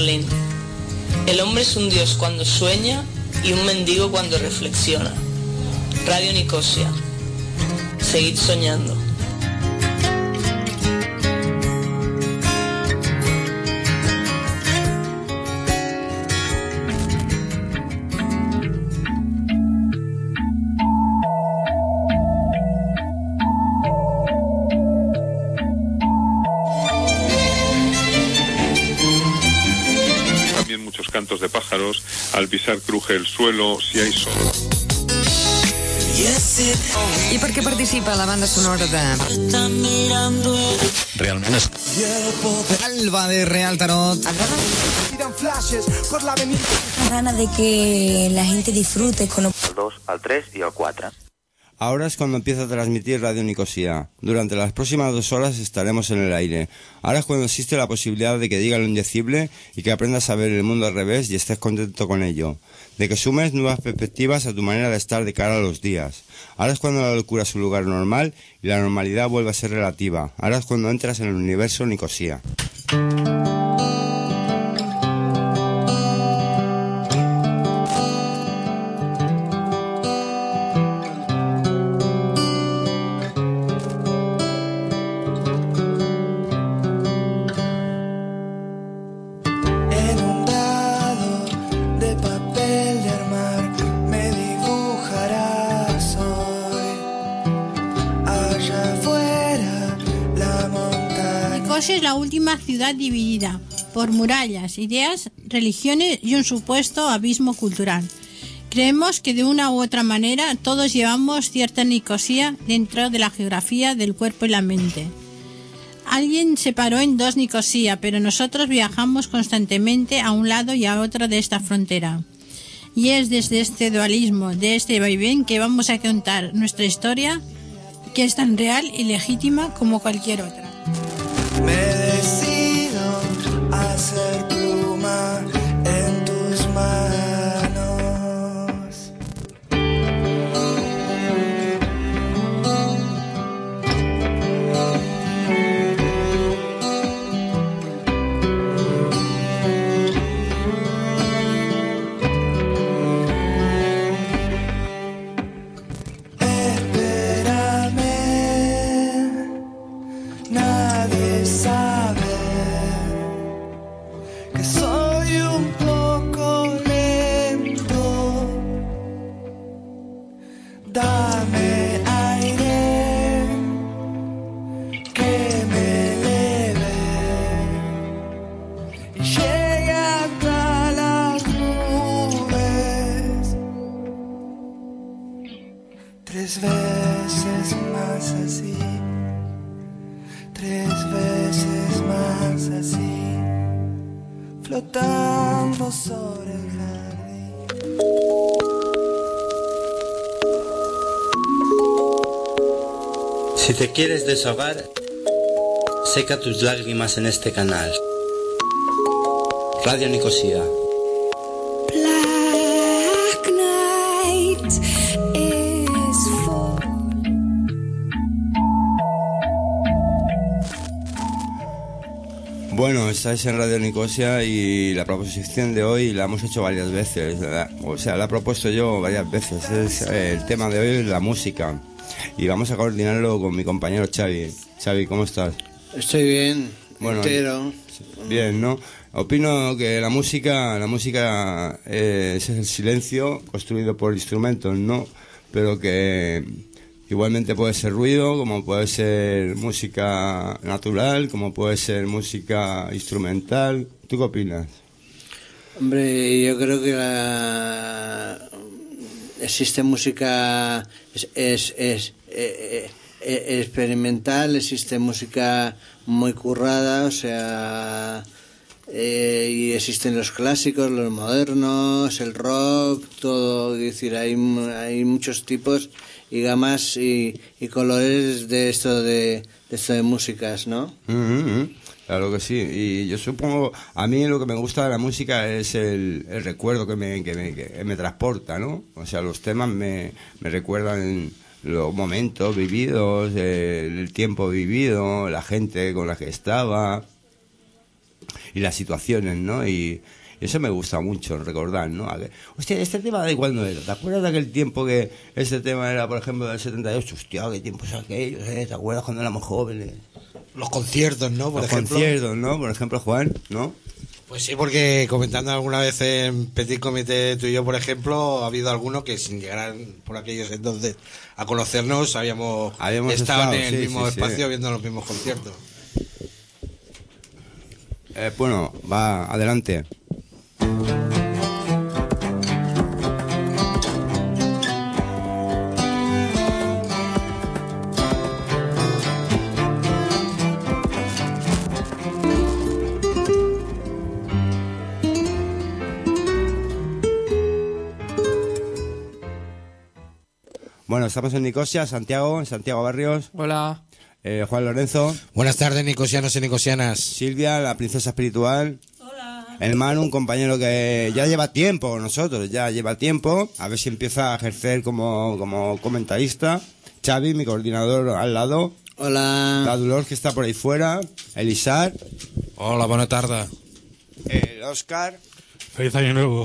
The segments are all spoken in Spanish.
Merlín. El hombre es un dios cuando sueña y un mendigo cuando reflexiona. Radio Nicosia. Seguid soñando. Cantos de pájaros, al pisar cruje el suelo, si hay sol. I per què participa la banda sonora de... Realment és... Alba de Real Tarot. Ganas de que la gente disfrute con... Al 2, al 3 y al 4. Ahora es cuando empieza a transmitir Radio Nicosia. Durante las próximas 2 horas estaremos en el aire. Ahora es cuando existe la posibilidad de que diga lo indecible y que aprendas a ver el mundo al revés y estés contento con ello. De que sumes nuevas perspectivas a tu manera de estar de cara a los días. Ahora es cuando la locura es su lugar normal y la normalidad vuelve a ser relativa. Ahora es cuando entras en el universo Nicosia. Es la última ciudad dividida por murallas, ideas, religiones y un supuesto abismo cultural. Creemos que de una u otra manera todos llevamos cierta Nicosia dentro de la geografía del cuerpo y la mente. Alguien separó en 2 Nicosia, pero nosotros viajamos constantemente a un lado y a otro de esta frontera. Y es desde este dualismo, de este vaivén, que vamos a contar nuestra historia, que es tan real y legítima como cualquier otra. Me decido a ser pluma en tus manos. Flotando sobre el jardín. Si te quieres desahogar, seca tus lágrimas en este canal. Radio Nicosia. Black night is full. Bueno, estáis en Radio Nicosia y la proposición de hoy la hemos hecho varias veces, ¿verdad? O sea, la he propuesto yo varias veces. El tema de hoy es la música y vamos a coordinarlo con mi compañero Xavi. Xavi, ¿cómo estás? Estoy bien, bueno, entero. Bien, ¿no? Opino que la música es el silencio construido por instrumentos, ¿no? Pero que igualmente puede ser ruido, como puede ser música natural, como puede ser música instrumental. ¿Tú qué opinas? Hombre, yo creo que existe música experimental, existe música muy currada, o sea, y existen los clásicos, los modernos, el rock, todo, es decir, hay muchos tipos y gamas y colores de esto de músicas, ¿no? Claro que sí, y yo supongo, a mí lo que me gusta de la música es el recuerdo que me transporta, ¿no? O sea, los temas me recuerdan los momentos vividos, el tiempo vivido, la gente con la que estaba. las situaciones, ¿no? Y eso me gusta mucho recordar, ¿no? Hostia, este tema de cuándo era. ¿Te acuerdas de aquel tiempo que este tema era, por ejemplo, del 78? Hostia, qué tiempos aquellos, ¿eh? ¿Te acuerdas cuando éramos jóvenes? Los conciertos, ¿no? Por ejemplo, Juan, ¿no? Pues sí, porque comentando alguna vez en Petit Comité tú y yo, por ejemplo, ha habido alguno que sin llegar por aquellos entonces a conocernos habíamos estado en el mismo espacio viendo los mismos conciertos. Bueno, va, adelante. Bueno, estamos en Nicosia, Santiago Barrios. Hola. Juan Lorenzo. Buenas tardes, nicosianos y nicosianas. Silvia, la princesa espiritual. Hola. El Manu, un compañero que ya lleva tiempo con nosotros, a ver si empieza a ejercer como comentarista. Xavi, mi coordinador al lado. Hola. La Dolor, que está por ahí fuera. Elisar. Hola, buena tarde. El Óscar. Feliz año nuevo.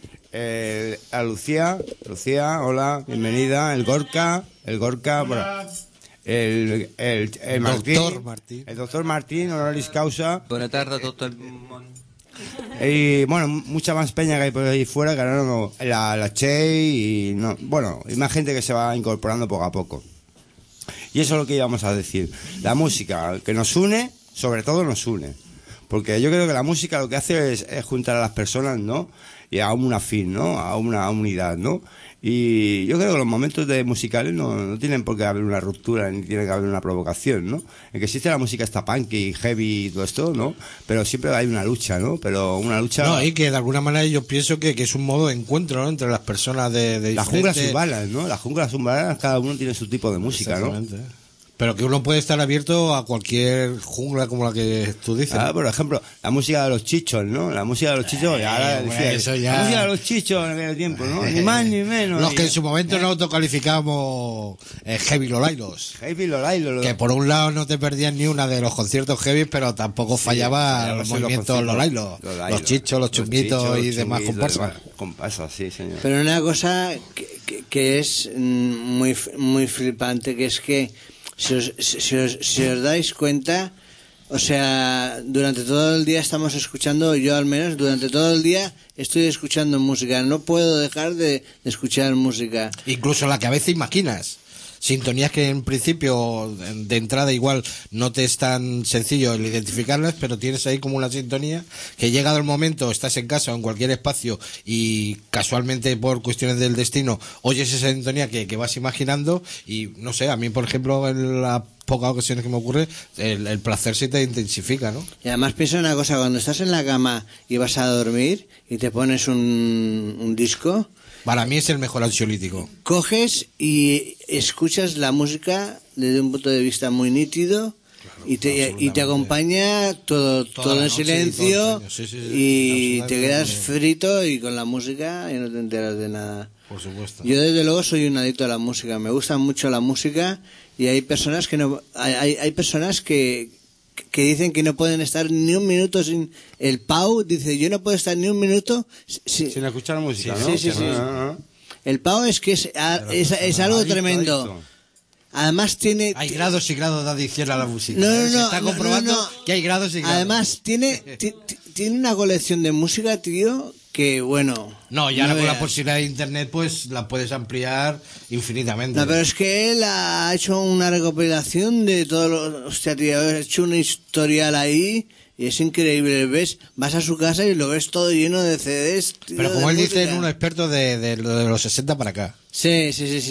A Lucía, hola, bienvenida. El Gorka, bueno, el Martín, el doctor Martín, honoris causa. Buenas tardes a todo el mundo. Y bueno, mucha más peña que hay por ahí fuera, que ahora no, la Che y no, bueno, y más gente que se va incorporando poco a poco. Y eso es lo que íbamos a decir. La música que nos une, sobre todo nos une. Porque yo creo que la música lo que hace es juntar a las personas, ¿no? Y a una fin, ¿no? A una unidad, ¿no? Y yo creo que los momentos musicales no tienen por qué haber una ruptura ni tiene que haber una provocación, ¿no? En que existe la música esta punk y heavy y todo esto, ¿no? Pero siempre hay una lucha, ¿no? Pero una lucha... No, y que de alguna manera yo pienso que es un modo de encuentro, ¿no? Entre las personas de las junglas urbanas, ¿no? Las junglas urbanas, cada uno tiene su tipo de música, ¿no? Pero que uno puede estar abierto a cualquier jungla como la que tú dices. Por ejemplo, la música de los chichos, ¿no? La música de los chichos, ahora decía, eso ya... la música de los chichos en aquel tiempo, ¿no? Ni más ni menos. Los que en su momento no autocalificábamos heavy lolailos. Heavy lolailos. Que por un lado no te perdías ni una de los conciertos heavy, pero tampoco fallaba el movimiento lolailos. Los chichos, los chunguitos y demás comparsas. Comparsas, sí, señor. Pero una cosa que es muy flipante, que es que si os dais cuenta, o sea, durante todo el día estamos escuchando, yo al menos durante todo el día estoy escuchando música, no puedo dejar de escuchar música. Incluso la que a veces imaginas. Sintonías que en principio de entrada igual no te es tan sencillo el identificarlas, pero tienes ahí como una sintonía que llegado el momento, estás en casa o en cualquier espacio y casualmente por cuestiones del destino oyes esa sintonía que vas imaginando y no sé, a mí por ejemplo en las pocas ocasiones que me ocurre el placer se te intensifica, ¿no? Y además piensa una cosa, cuando estás en la cama y vas a dormir y te pones un disco... Para mí es el mejor ansiolítico. Coges y escuchas la música desde un punto de vista muy nítido, claro, y te acompaña todo en silencio y te quedas frito y con la música y no te enteras de nada. Por supuesto. Yo desde luego soy un adicto a la música, me gusta mucho la música y hay personas que no hay personas que dicen que no pueden estar ni un minuto sin... El Pau dice, yo no puedo estar ni un minuto sin escuchar música, sí, ¿no? Sí. El Pau es que es algo tremendo. Además tiene... Hay grados y grados de adicción a la música. No, Se está comprobando que hay grados y grados. Además tiene una colección de música, tío, que bueno... No, y ahora con la posibilidad de internet pues la puedes ampliar infinitamente. No, pero es que él ha hecho una recopilación de todo lo... Hostia, tío, ha hecho un historial ahí y es increíble. ¿Ves? Vas a su casa y lo ves todo lleno de CDs, tío, pero como él música. dice, es un experto de los 60 para acá. Sí.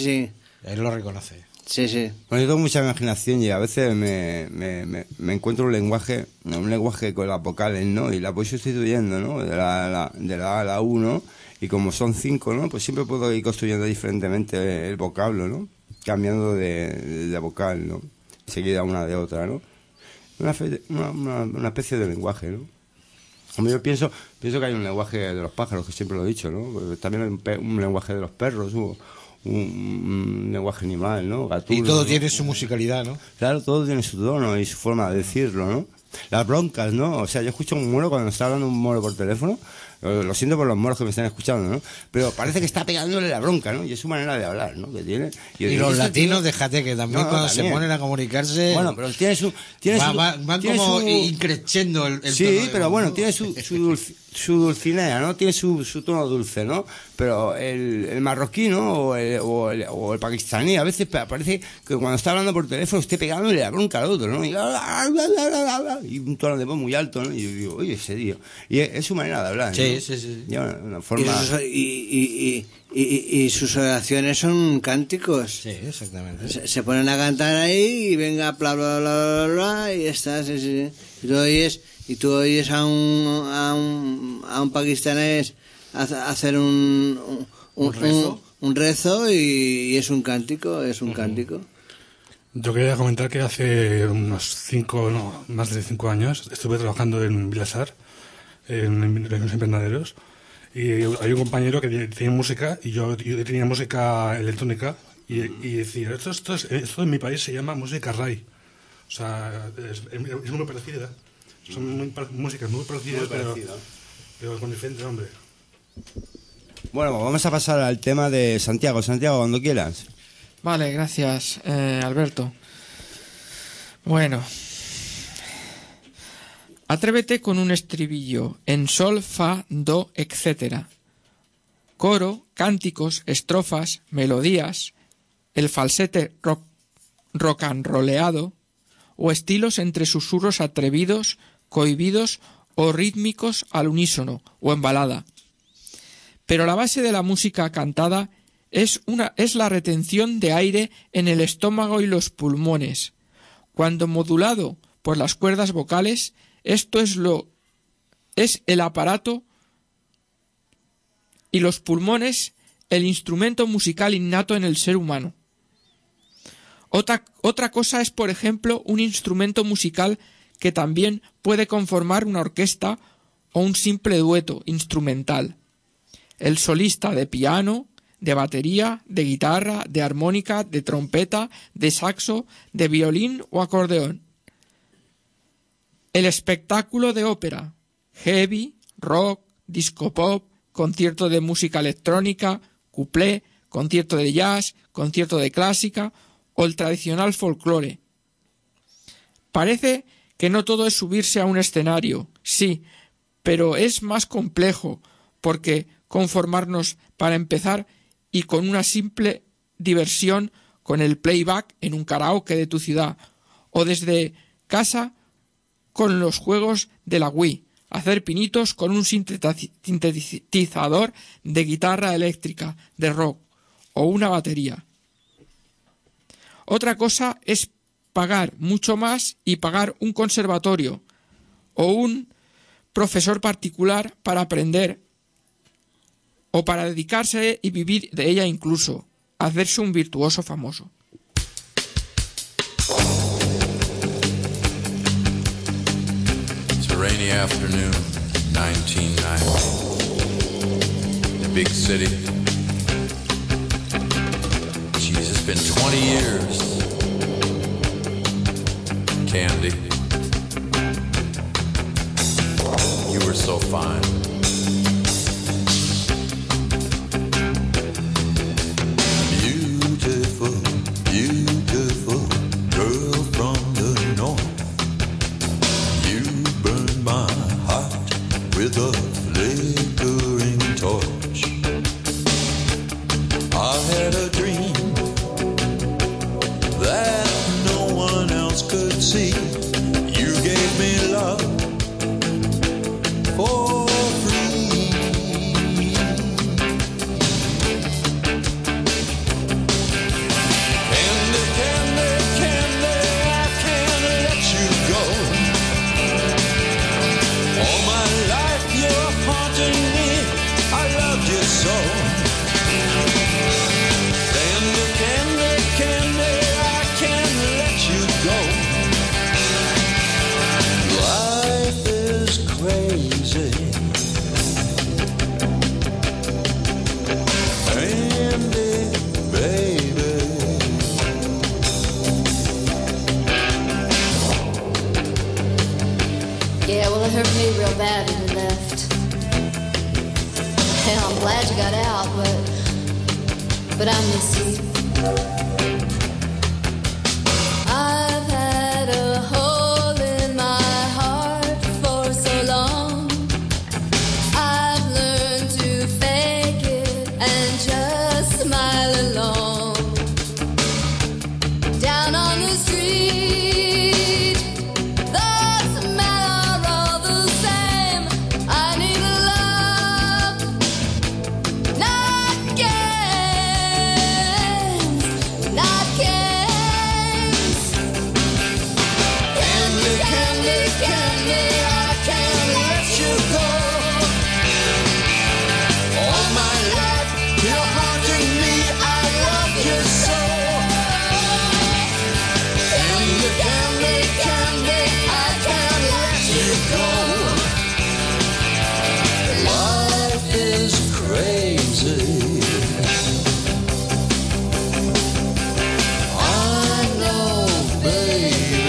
Él lo reconoce. Sí. Bueno, yo tengo mucha imaginación y a veces me encuentro un lenguaje con las vocales, ¿no? Y la voy sustituyendo, ¿no? De la A a la U, ¿no? Y como son 5, ¿no? Pues siempre puedo ir construyendo diferentemente el vocablo, ¿no? Cambiando de vocal, ¿no? Seguida una de otra, ¿no? Una especie de lenguaje, ¿no? Como yo pienso que hay un lenguaje de los pájaros, que siempre lo he dicho, ¿no? También hay un lenguaje de los perros, un lenguaje animal, ¿no? Gatuno, y todo ¿no? tiene su musicalidad, ¿no? Claro, todo tiene su tono y su forma de decirlo, ¿no? las broncas, ¿no? O sea, yo escucho un moro cuando está hablando un moro por teléfono. Lo siento por los moros que me están escuchando, ¿no? Pero parece que está pegándole la bronca, ¿no? Y es su manera de hablar, ¿no? Que tiene. Y los latinos, déjate que también cuando se ponen a comunicarse. Bueno, pero van como increciendo el sí, tono pero bueno, tiene su dulcinea, ¿no? Tiene su tono dulce, ¿no? Pero el marroquí, ¿no? O el pakistaní, a veces parece que cuando está hablando por teléfono esté pegándole la bronca al otro, ¿no? Y un tono de voz muy alto, ¿no? Y yo digo, oye, ese tío. Y es su manera de hablar, ¿no? Sí. Una forma... y sus oraciones son cánticos. Sí, exactamente. Se ponen a cantar ahí y venga, bla, bla, bla, bla, bla, y estás. Sí. Y tú oyes a un pakistanés hacer un rezo y es un cántico, cántico. Yo quería comentar que hace más de 5 años estuve trabajando en Vilasar, en los invernaderos, y hay un compañero que tiene música y yo tenía música electrónica y decía, esto en mi país se llama música Rai. O sea, es muy parecida. Son músicas muy parecidas, pero con diferente nombre. Bueno, vamos a pasar al tema de Santiago. Santiago, cuando quieras. Vale, gracias, Alberto. Bueno, atrévete con un estribillo en sol, fa, do, etc. Coro, cánticos, estrofas, melodías, el falsete rock and rolleado o estilos entre susurros atrevidos, cohibidos o rítmicos al unísono o en balada. Pero la base de la música cantada es la retención de aire en el estómago y los pulmones. Cuando modulado por las cuerdas vocales, esto es el aparato y los pulmones el instrumento musical innato en el ser humano. Otra cosa es, por ejemplo, un instrumento musical que también puede conformar una orquesta o un simple dueto instrumental. El solista de piano, de batería, de guitarra, de armónica, de trompeta, de saxo, de violín o acordeón. El espectáculo de ópera, heavy, rock, disco pop, concierto de música electrónica, cuplé, concierto de jazz, concierto de clásica o el tradicional folclore. Parece que no todo es subirse a un escenario, sí, pero es más complejo, porque conformarnos para empezar y con una simple diversión con el playback en un karaoke de tu ciudad o desde casa con los juegos de la Wii, hacer pinitos con un sintetizador de guitarra eléctrica, de rock o una batería. Otra cosa es pagar mucho más y pagar un conservatorio o un profesor particular para aprender o para dedicarse y vivir de ella, incluso hacerse un virtuoso famoso. It's a rainy afternoon, 1990. The big city. Jeez, it's been 20 years. Candy, you were so fine. Beautiful, beautiful girl from the north. You burned my heart with a flickering torch. I had a dream that no one else could see. You gave me love for free. Candy, candy, candy, I can't let you go. All my life you're haunting me. I loved you so. but I miss you. I've had a hole in my heart for so long. I've learned to fake it and just smile along. Down on the street, the smell are all the same. I need love, not games, not games. Candy, candy, candy, I can't let you go. All my life, you're haunting me, I love you so. Candy, candy, candy, I can't let you go. Life is crazy. I know, baby.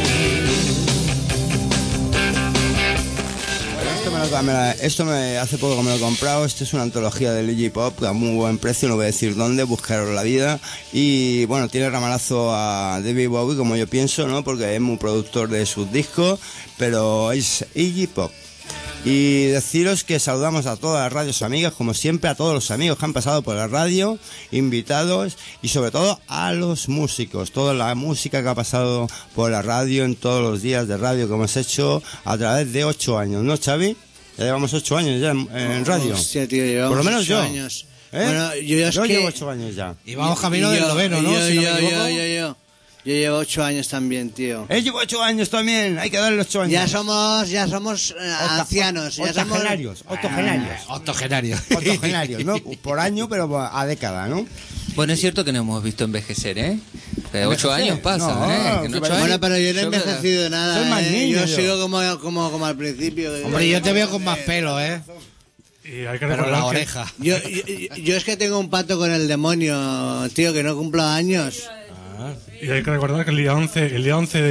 Esto me hace poco que me lo he comprado. Esto es una antología del Iggy Pop a muy buen precio, no voy a decir dónde, buscaros la vida. Y bueno, tiene ramalazo a David Bowie, como yo pienso, ¿no? Porque es muy productor de sus discos, pero es Iggy Pop. Y deciros que saludamos a todas las radios amigas, como siempre, a todos los amigos que han pasado por la radio, invitados y sobre todo a los músicos, toda la música que ha pasado por la radio en todos los días de radio que hemos hecho a través de 8 años, ¿no, Xavi? Ya llevamos 8 años ya en radio. Hostia, tío, llevamos por lo menos 8 yo. años. ¿Eh? Bueno, yo llevo 8 años ya. Y vamos camino del noveno, ¿no? Si no me equivoco. Yo llevo 8 años también, tío. Él llevo 8 años también, hay que darle 8 años. Ya somos ancianos. Octogenarios. Octogenarios, ¿no? Por año, pero a década, ¿no? Bueno, es cierto que nos hemos visto envejecer, ¿eh? 8 años pasan, no, ¿eh? Que en 8 años, bueno, pero yo no he envejecido nada, soy más niño, yo sigo como al principio. Hombre, yo te veo con más pelo, ¿eh? Y hay que Pero recordar la que- oreja. Yo es que tengo un pacto con el demonio, tío, que no cumplo años. Y hay que recordar que el día 11 de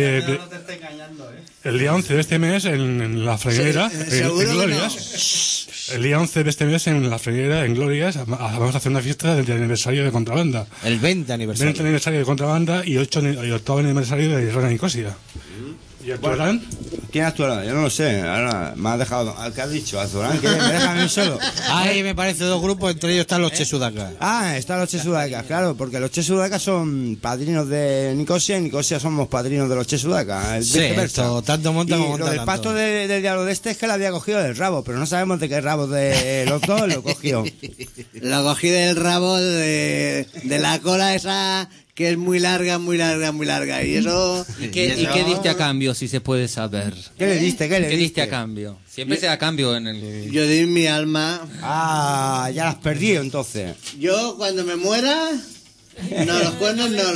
este mes en la Freguera, ¿Seguro en que Glorias, el día 11 de este mes en la Freguera, en Glorias, vamos a hacer una fiesta del aniversario de Contrabanda. El 20 aniversario. 20 aniversario de Contrabanda y 8º aniversario de Rana Nicosia. ¿Y actuarán? ¿Quién actuará? Yo no lo sé. Ahora me ha dejado. ¿Qué has dicho? ¿Actuarán? ¿Me dejan a mí solo? Ahí me parece 2 grupos, entre ellos están los Chesudacas. Ah, están los Chesudacas, claro, porque los Chesudacas son padrinos de Nicosia y Nicosia somos padrinos de los Chesudacas. Sí, esto, tanto monta como y monta lo del tanto. pacto del diablo de este es que lo había cogido del rabo, pero no sabemos de qué rabo de los dos lo cogió. Lo cogí del rabo de la cola esa que es muy larga. Y eso... ¿Y qué diste a cambio, si se puede saber? ¿Qué le diste? ¿Qué diste a cambio? Siempre se da cambio en el... Yo di mi alma. Ah, ya las perdí entonces. Yo cuando me muera... No, los cuernos no.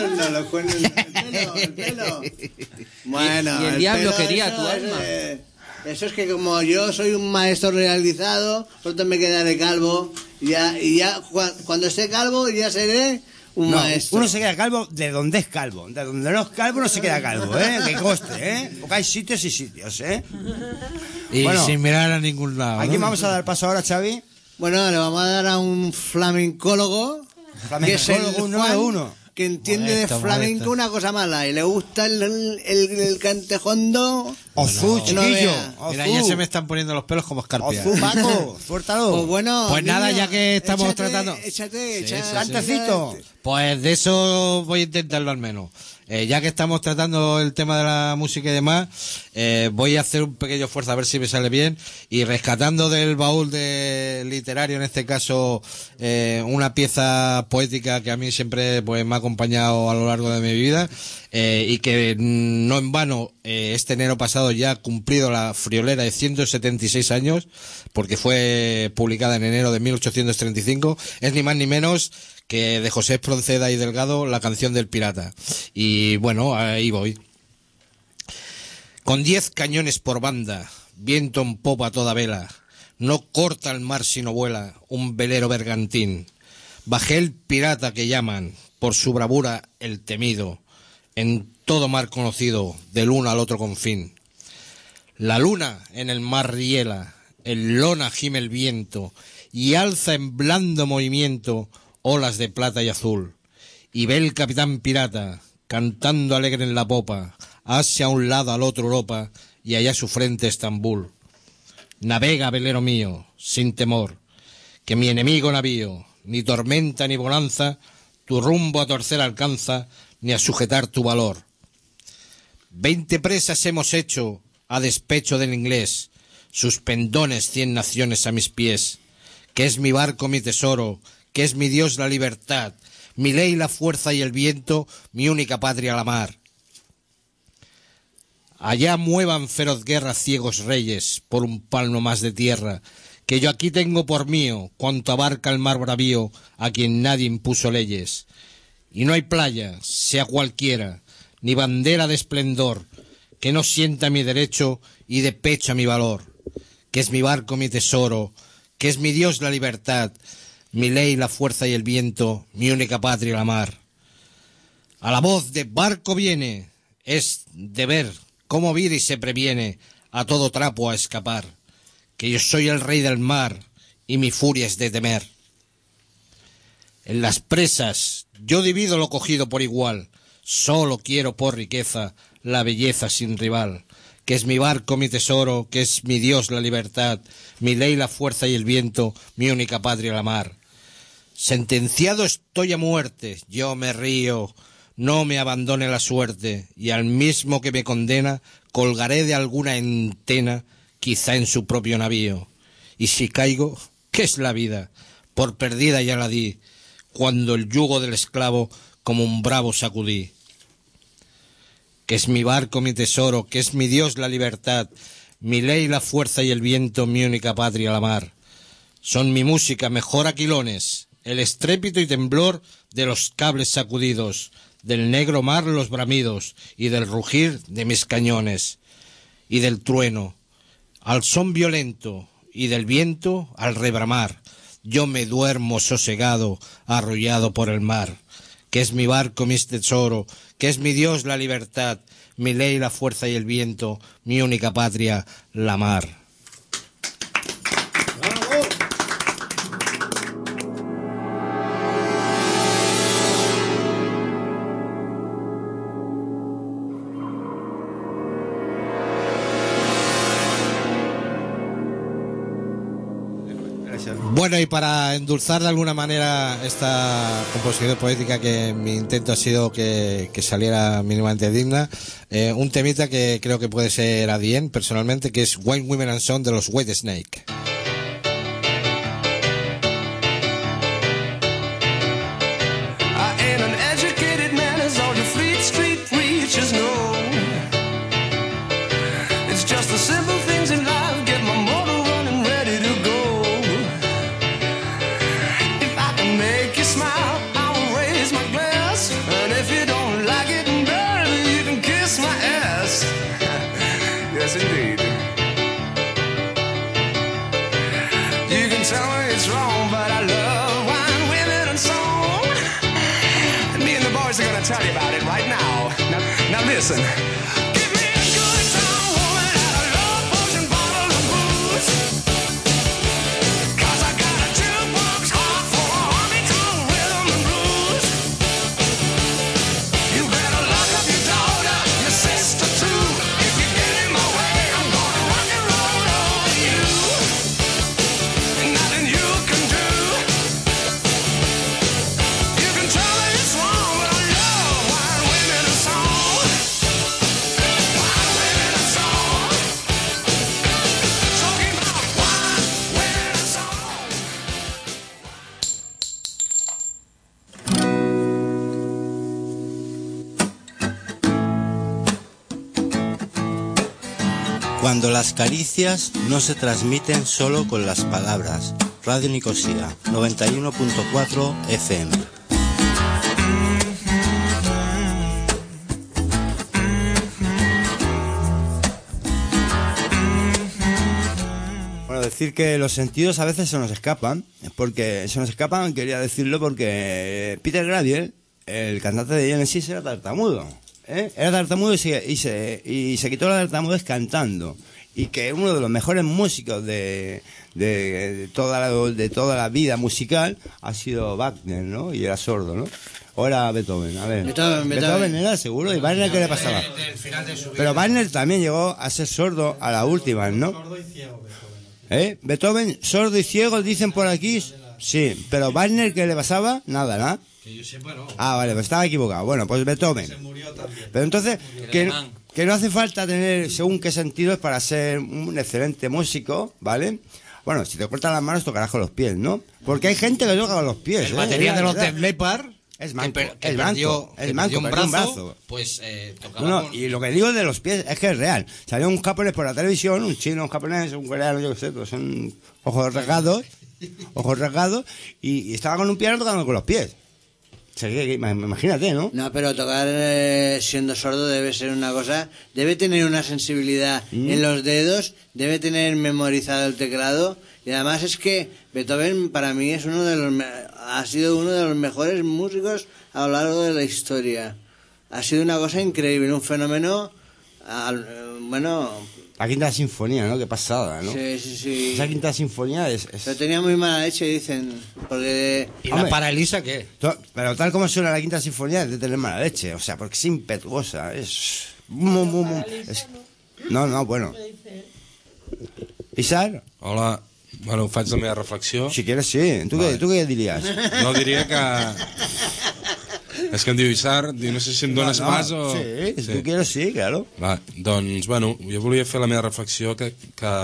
El pelo. Bueno, ¿Y el diablo pelo, quería eso tu es, alma? Eso es que como yo soy un maestro realizado, pronto me quedaré calvo. Y ya cuando esté calvo ya seré un maestro. Uno se queda calvo de donde es calvo. De donde no es calvo no se queda calvo, ¿eh? Que coste, ¿eh? Porque hay sitios y sitios, ¿eh? Y bueno, sin mirar a ningún lado. ¿a quién ¿no? vamos a dar paso ahora, Xavi? Bueno, le vamos a dar a un flamencólogo. Que es el un Juan, 9-1. que entiende Modesto, de flamenco modesto. una cosa mala y le gusta el cantejondo. Ozú, No chiquillo. vea. Mira, ya se me están poniendo los pelos como escarpias. Ozú, Paco, suéltalo. Pues bueno, Pues nada, niño, ya que estamos échate, tratando... échate, Cantecito. Pues de eso voy a intentarlo al menos. Ya que estamos tratando el tema de la música y demás, voy a hacer un pequeño esfuerzo a ver si me sale bien y rescatando del baúl de literario, en este caso, una pieza poética que a mí siempre pues me ha acompañado a lo largo de mi vida y que no en vano este enero pasado ya ha cumplido la friolera de 176 años porque fue publicada en enero de 1835. Es ni más ni menos que de José Espronceda y Delgado, La canción del pirata. Y bueno, ahí voy. Con 10 cañones por banda, viento en popa a toda vela, no corta el mar sino vuela, un velero bergantín. Bajé el pirata que llaman, por su bravura el temido, en todo mar conocido, del uno al otro confín. La luna en el mar riela, en lona gime el viento, y alza en blando movimiento olas de plata y azul. Y ve el capitán pirata, cantando alegre en la popa, hacia un lado al otro Europa, y allá su frente Estambul. Navega, velero mío, sin temor, que mi enemigo navío, ni tormenta ni bonanza, tu rumbo a torcer alcanza, ni a sujetar tu valor. 20 presas hemos hecho, a despecho del inglés, sus pendones 100 naciones a mis pies, que es mi barco mi tesoro, que es mi Dios la libertad, mi ley la fuerza y el viento, mi única patria la mar. Allá muevan feroz guerra ciegos reyes por un palmo más de tierra, que yo aquí tengo por mío cuanto abarca el mar bravío a quien nadie impuso leyes. Y no hay playa, sea cualquiera, ni bandera de esplendor, que no sienta mi derecho y de pecho mi valor, que es mi barco mi tesoro, que es mi Dios la libertad, mi ley la fuerza y el viento, mi única patria la mar. A la voz de barco viene, es de ver cómo vira y se previene a todo trapo a escapar, que yo soy el rey del mar y mi furia es de temer. En las presas yo divido lo cogido por igual, solo quiero por riqueza la belleza sin rival, que es mi barco mi tesoro, que es mi Dios la libertad, mi ley la fuerza y el viento, mi única patria la mar. Sentenciado estoy a muerte, yo me río, no me abandone la suerte, y al mismo que me condena, colgaré de alguna entena, quizá en su propio navío. Y si caigo, ¿qué es la vida? Por perdida ya la di, cuando el yugo del esclavo como un bravo sacudí. Que es mi barco mi tesoro, que es mi Dios la libertad, mi ley la fuerza y el viento, mi única patria la mar. Son mi música mejor aquilones, el estrépito y temblor de los cables sacudidos, del negro mar los bramidos y del rugir de mis cañones, y del trueno al son violento y del viento al rebramar, yo me duermo sosegado, arrullado por el mar, que es mi barco mi tesoro, que es mi Dios la libertad, mi ley la fuerza y el viento, mi única patria la mar. Bueno, y para endulzar de alguna manera esta composición poética, que mi intento ha sido que saliera mínimamente digna, un temita que creo que puede ser a bien personalmente, que es Wine, Women and Song de los White Snake. Tell you about it right now. Now listen. Give me a good time woman and a love potion bottle of booze. 'Cause I got a jukebox heart for a honky-tonk rhythm and blues. You better lock up your daughter, your sister too. If you get in my way, I'm gonna rock and roll over you. Nothing you can do. You can tell me it's wrong, but I love wine, women, and song. Wine, women, and song. Talking about wine, women, and song. Cuando las caricias no se transmiten solo con las palabras. Radio Nicosia, 91.4 FM. Bueno, decir que los sentidos a veces se nos escapan, quería decirlo porque Peter Gabriel, el cantante de Genesis, era tartamudo. Era tartamudo y se quitó la tartamudez cantando. y que uno de los mejores músicos de toda la vida musical ha sido Wagner, ¿no? Y era sordo, ¿no? O era Beethoven, a ver. Beethoven era seguro. ¿Y Wagner qué le pasaba? Pero Wagner también llegó a ser sordo a la última, ¿no? Sordo y ciego, Beethoven, sordo y ciego, dicen por aquí. Sí, pero Wagner, ¿qué le pasaba? Nada, ¿no? Que yo sepa, no. Ah, vale, pues estaba equivocado. Bueno, pues Beethoven. Se murió también. Pero entonces, que no hace falta tener según qué sentidos para ser un excelente músico, ¿vale? Bueno, si te cortan las manos tocarás con los pies, ¿no? Porque hay gente que toca con los pies. El batería de los Def Leppard es manco, perdió un brazo, pues tocaba no, y lo que digo de los pies es que es real. Salió un japonés por la televisión, un chino, un japonés, un coreano, yo qué sé, pues son ojos rasgados, y estaba con un piano tocando con los pies. O sea, imagínate, ¿no? No, pero tocar siendo sordo debe ser una cosa... Debe tener una sensibilidad en los dedos, debe tener memorizado el teclado... Y además es que Beethoven para mí es ha sido uno de los mejores músicos a lo largo de la historia. Ha sido una cosa increíble, un fenómeno... Bueno... La quinta sinfonía, ¿no? Qué pasada, ¿no? Sí. Esa quinta sinfonía es... Pero tenía muy mala leche, dicen, porque... ¿Y la paralisa qué? Pero tal como suena la quinta sinfonía es de tener mala leche, o sea, porque es impetuosa, es... No, bueno. Isar? Hola, bueno, faig la meva reflexió. Si quieres, sí. Tu què diries? No, diria que... És que em diu Isar, diu, no sé si em dones pas o... Sí, si tu quieres, sí, claro. Va, doncs, bueno, jo volia fer la meva reflexió que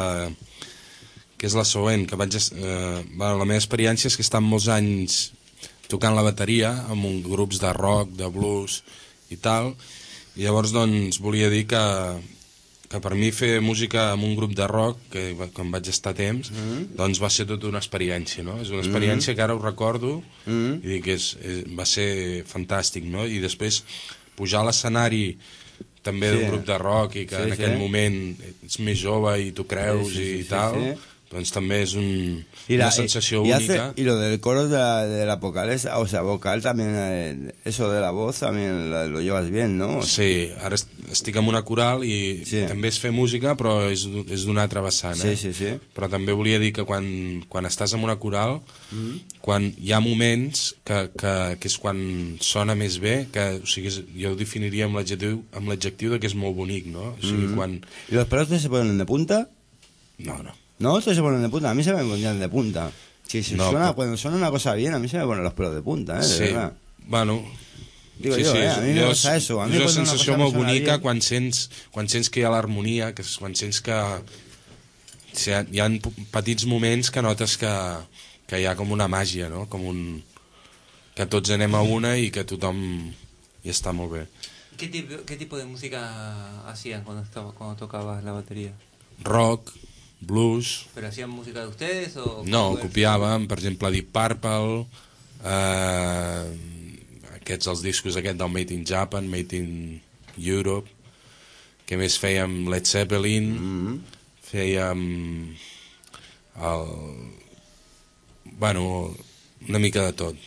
és la següent, que la meva experiència és que he estat molts anys tocant la bateria amb grups de rock, de blues i tal, i llavors doncs volia dir que per mi fer música amb un grup de rock, que quan vaig estar a temps, doncs va ser tota una experiència, no? És una experiència que ara ho recordo i dic que va ser fantàstic, no? I després pujar a l'escenari també d'un grup de rock i que en aquell moment ets més jove i t'ho creus i tal, doncs també és una sensació única. Y lo del coro de la vocal, o sea, vocal también, eso de la voz también lo llevas bien, ¿no? Sí, ara estic en una coral i també és fer música, però és d'una altra vessant, Sí. Però també volia dir que quan estàs en una coral, quan hi ha moments que és quan sona més bé, que, o sigui, jo ho definiria amb l'adjectiu de que és molt bonic, no? O sigui, quan... ¿Y los pelotes se ponen de punta? No. No, todos se ponen de punta. A mí se me ponían de punta. Sí, cuando suena una cosa bien, a mí se me ponen los pelos de punta, de verdad. Bueno, digo yo, a mí me pasa eso. És una sensació molt bonica quan sents que hi ha l'harmonia, quan sents que hi ha petits moments que notes que hi ha com una màgia, no? Que tots anem a una i que tothom hi està molt bé. ¿Qué tipo de música hacían cuando tocabas la batería? Rock, blues... ¿Pero hacían música de ustedes o...? No, copiàvem, per exemple, Deep Purple, els discos del Made in Japan, Made in Europe, que més fèiem Led Zeppelin, fèiem bueno, una mica de tot,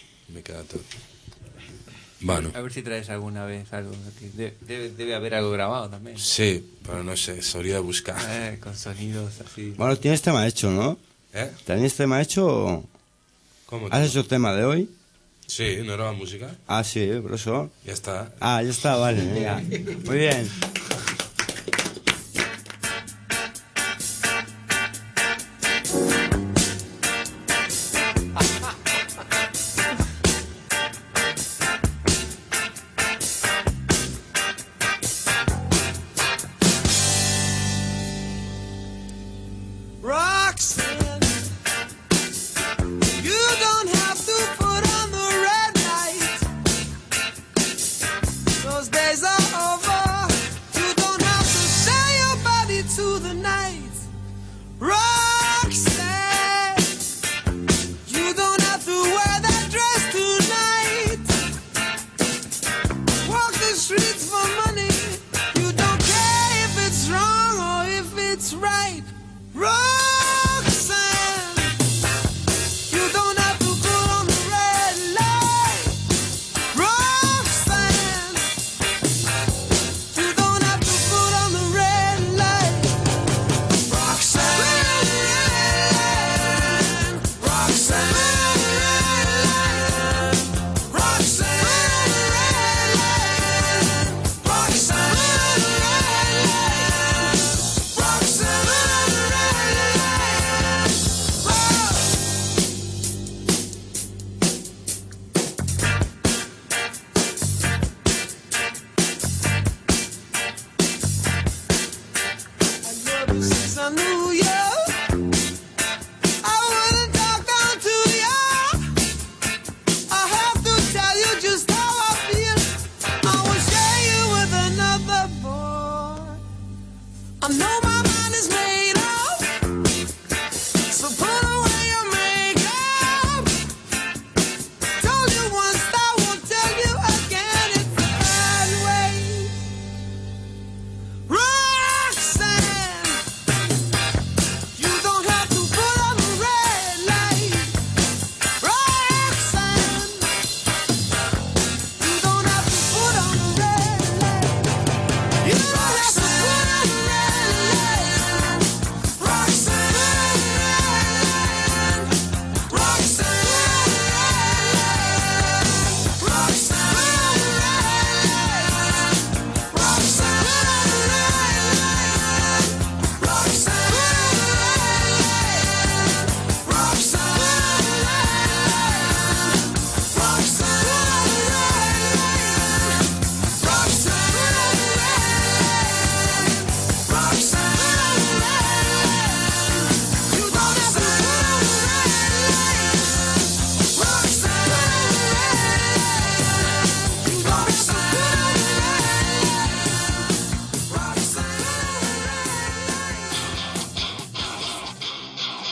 Bueno. A ver si traes alguna vez algo. Debe haber algo grabado también. Sí, pero no sé, se habría de buscar. Con sonidos así. Bueno, tienes tema hecho, ¿no? ¿Tenéis tema hecho? ¿Cómo? ¿Has hecho el tema de hoy? Sí, ¿no era la música? Ah, sí, por eso. Ya está. Ah, ya está, vale. Venga. Muy bien. Those days are over.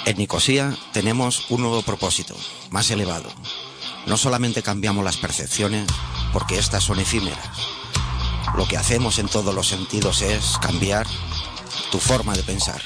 En Nicosia tenemos un nuevo propósito, más elevado. No solamente cambiamos las percepciones, porque éstas son efímeras. Lo que hacemos en todos los sentidos es cambiar tu forma de pensar.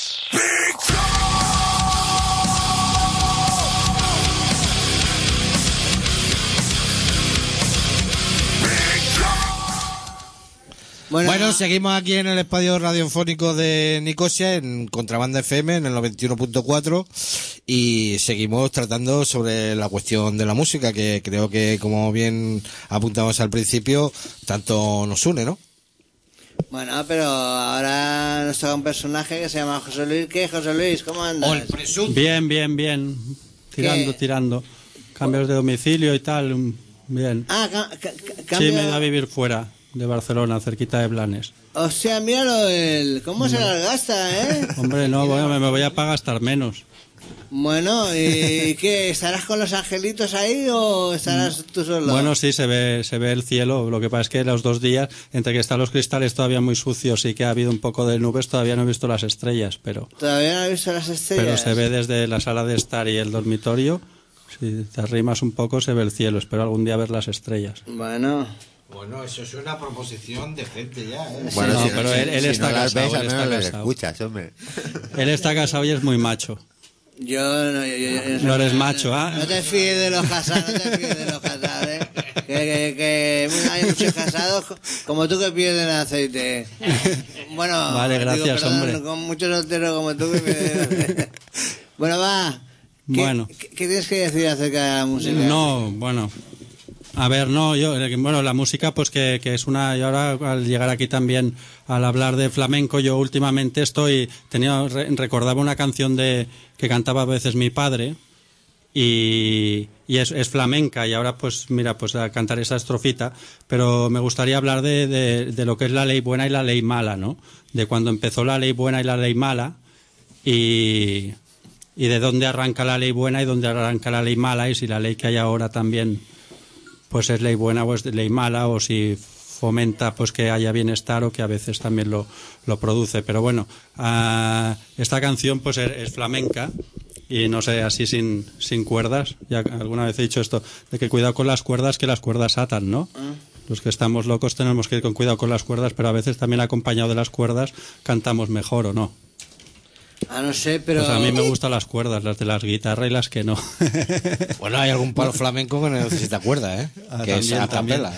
Bueno, seguimos aquí en el espacio radiofónico de Nicosia, en Contrabanda FM, en el 91.4, y seguimos tratando sobre la cuestión de la música, que creo que, como bien apuntamos al principio, tanto nos une, ¿no? Bueno, pero ahora nos toca un personaje que se llama José Luis. ¿Qué, José Luis? ¿Cómo andas? Bien. Tirando. Cambios de domicilio y tal, bien. Sí, me da a vivir fuera de Barcelona, cerquita de Blanes. O sea, míralo, cómo se las gasta, ¿eh? Hombre, no, bueno, me voy a gastar menos. Bueno, ¿y qué? ¿Estarás con los angelitos ahí o estarás tú solo? Bueno, sí, se ve el cielo. Lo que pasa es que los 2 días, entre que están los cristales todavía muy sucios y que ha habido un poco de nubes, todavía no he visto las estrellas, pero... ¿Todavía no he visto las estrellas? Pero se ve desde la sala de estar y el dormitorio. Si te arrimas un poco, se ve el cielo. Espero algún día ver las estrellas. Bueno, eso es una proposición de gente ya, ¿eh? Bueno, no, pero él está no las casado. ves, Él al está menos las casado. escuchas, hombre. Él está casado y es muy macho. yo No eres macho, ¿ah? No te fíes de los casados, ¿eh? Que hay muchos casados como tú que pierden aceite. Bueno, vale, gracias, perdón, hombre. Con muchos solteros como tú que pierden aceite. Bueno, va. ¿Qué tienes que decir acerca de la música? No, bueno. A ver, no, la música, pues que es una... Y ahora, al llegar aquí también, al hablar de flamenco, yo últimamente recordaba una canción que cantaba a veces mi padre, y es flamenca, y ahora, pues, mira, pues a cantar esa estrofita, pero me gustaría hablar de lo que es la ley buena y la ley mala, ¿no? De cuando empezó la ley buena y la ley mala, y de dónde arranca la ley buena y dónde arranca la ley mala, y si la ley que hay ahora también pues es ley buena o es ley mala, o si fomenta pues que haya bienestar o que a veces también lo produce. Pero bueno, esta canción pues es flamenca y no sé, así sin cuerdas. Ya alguna vez he dicho esto, de que cuidado con las cuerdas, que las cuerdas atan, ¿no? Los que estamos locos tenemos que ir con cuidado con las cuerdas, pero a veces también acompañado de las cuerdas cantamos mejor, ¿o no? No sé, pero... Pues a mí me gustan las cuerdas, las de las guitarras y las que no. Bueno, hay algún palo flamenco que no necesita cuerda, ¿eh? Que es a capela.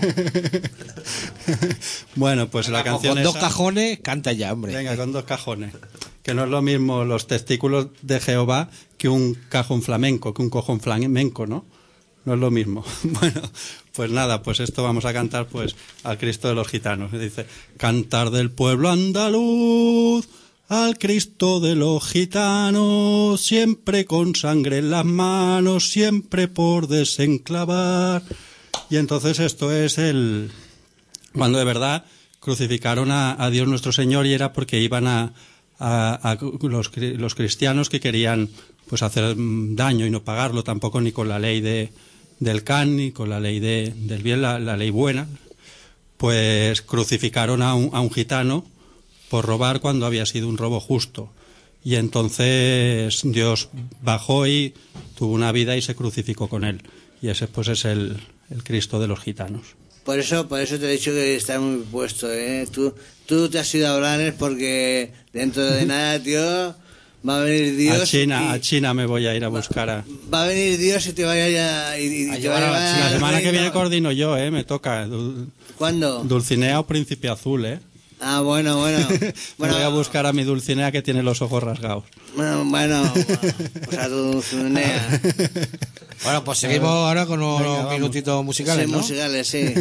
Bueno, pues la canción con 2 cajones, canta ya, hombre. Venga, con 2 cajones. Que no es lo mismo los testículos de Jehová que un cajón flamenco, que un cojón flamenco, ¿no? No es lo mismo. Bueno, pues nada, pues esto vamos a cantar pues al Cristo de los Gitanos. Dice: cantar del pueblo andaluz al Cristo de los Gitanos, siempre con sangre en las manos, siempre por desenclavar. Y entonces esto es cuando de verdad crucificaron a Dios nuestro Señor, y era porque iban a los cristianos que querían pues hacer daño y no pagarlo tampoco, ni con la ley del can, ni con la ley del bien, la ley buena, pues crucificaron a un gitano por robar cuando había sido un robo justo. Y entonces Dios bajó y tuvo una vida y se crucificó con él. Y ese pues es el Cristo de los Gitanos. Por eso te he dicho que está muy puesto, ¿eh? Tú te has ido a Blanes porque dentro de nada, tío, va a venir Dios. A China me voy a ir a buscar Va a venir Dios y te vaya a llevar a China. La semana que viene coordino yo, me toca. ¿Cuándo? Dulcinea o Príncipe Azul, Bueno. Me voy a buscar a mi Dulcinea, que tiene los ojos rasgados. Bueno, pues a tu Dulcinea. Bueno, pues seguimos ahora con unos minutitos musicales, sí, ¿no? musicales, sí.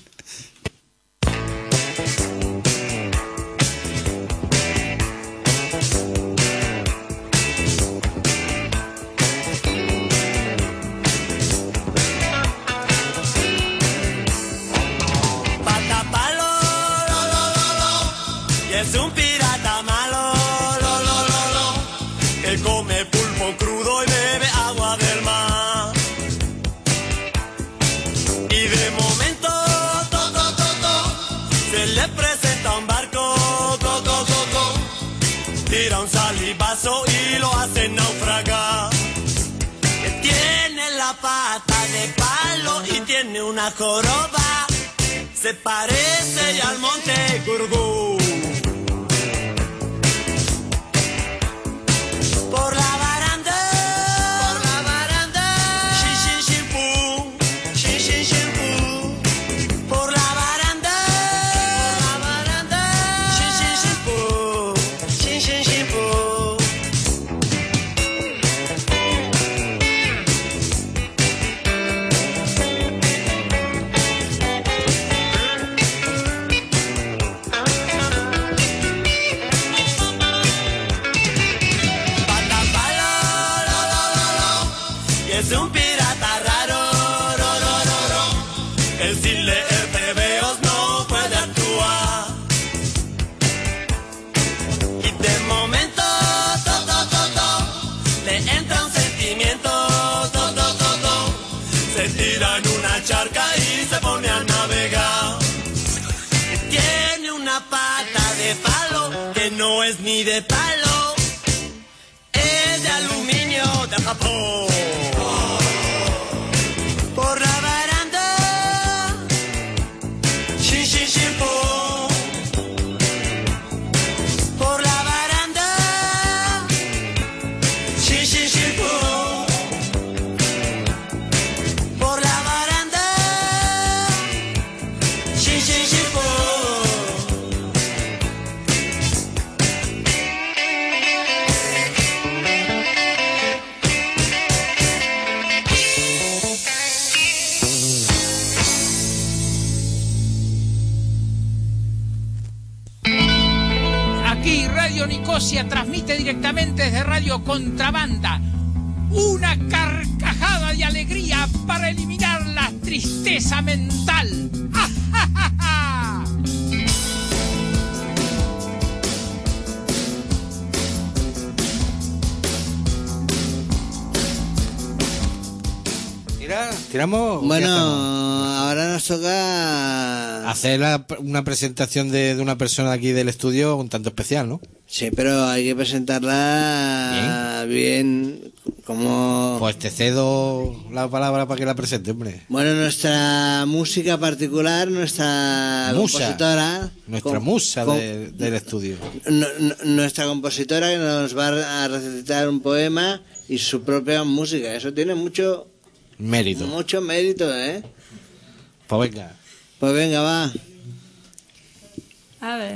Es un pirata malo, que come pulpo crudo y bebe agua del mar. Y de momento paso y lo hace naufragar. Que tiene la pata de palo y tiene una joroba. Se parece al monte Gurgú. Por la baranda, shin shin shin pum, shin shin shin pum. Por la baranda, shin shin shin pum, shin shin shin pum. Es un pirata raro, ro, ro, ro, ro, que sin leer tebeos no puede actuar. Y de momento, le entra un sentimiento, se tira en una charca y se pone a navegar. Tiene una pata de palo que no es ni de palo, es de aluminio de Japón. Por la baranda, shin shin shin pum. Por la baranda, shin shin shin pum. Por la baranda, shin shin shin pum. Aquí Radio Nicosia transmite directamente desde Radio Contrabanda. Una carcajada de alegría para eliminar la tristeza mental. ¡Ah, ja, ja, ja! ¿Tiramos? Bueno, Ya estamos. ahora nos toca Hacer una presentación de una persona de aquí del estudio un tanto especial, ¿no? Sí, pero hay que presentarla bien, como... Pues te cedo la palabra para que la presente, hombre. Bueno, nuestra música particular, nuestra Musa. compositora... Nuestra musa del estudio. Nuestra compositora que nos va a recitar un poema y su propia música. Eso tiene mucho Mérito. mérito, ¿eh? Pues venga. Pues venga, va. A ver.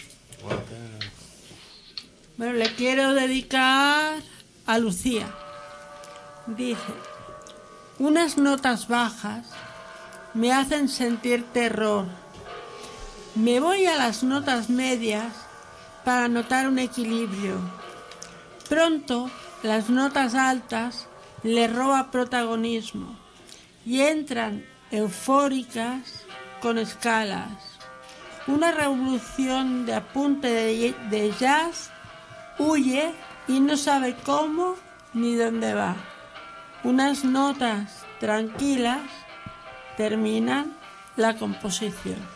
Bueno, le quiero dedicar a Lucía. Dice, unas notas bajas me hacen sentir terror. Me voy a las notas medias para notar un equilibrio. Pronto, las notas altas le roba protagonismo y entran eufóricas con escalas. Una revolución de apunte de jazz huye y no sabe cómo ni dónde va. Unas notas tranquilas terminan la composición.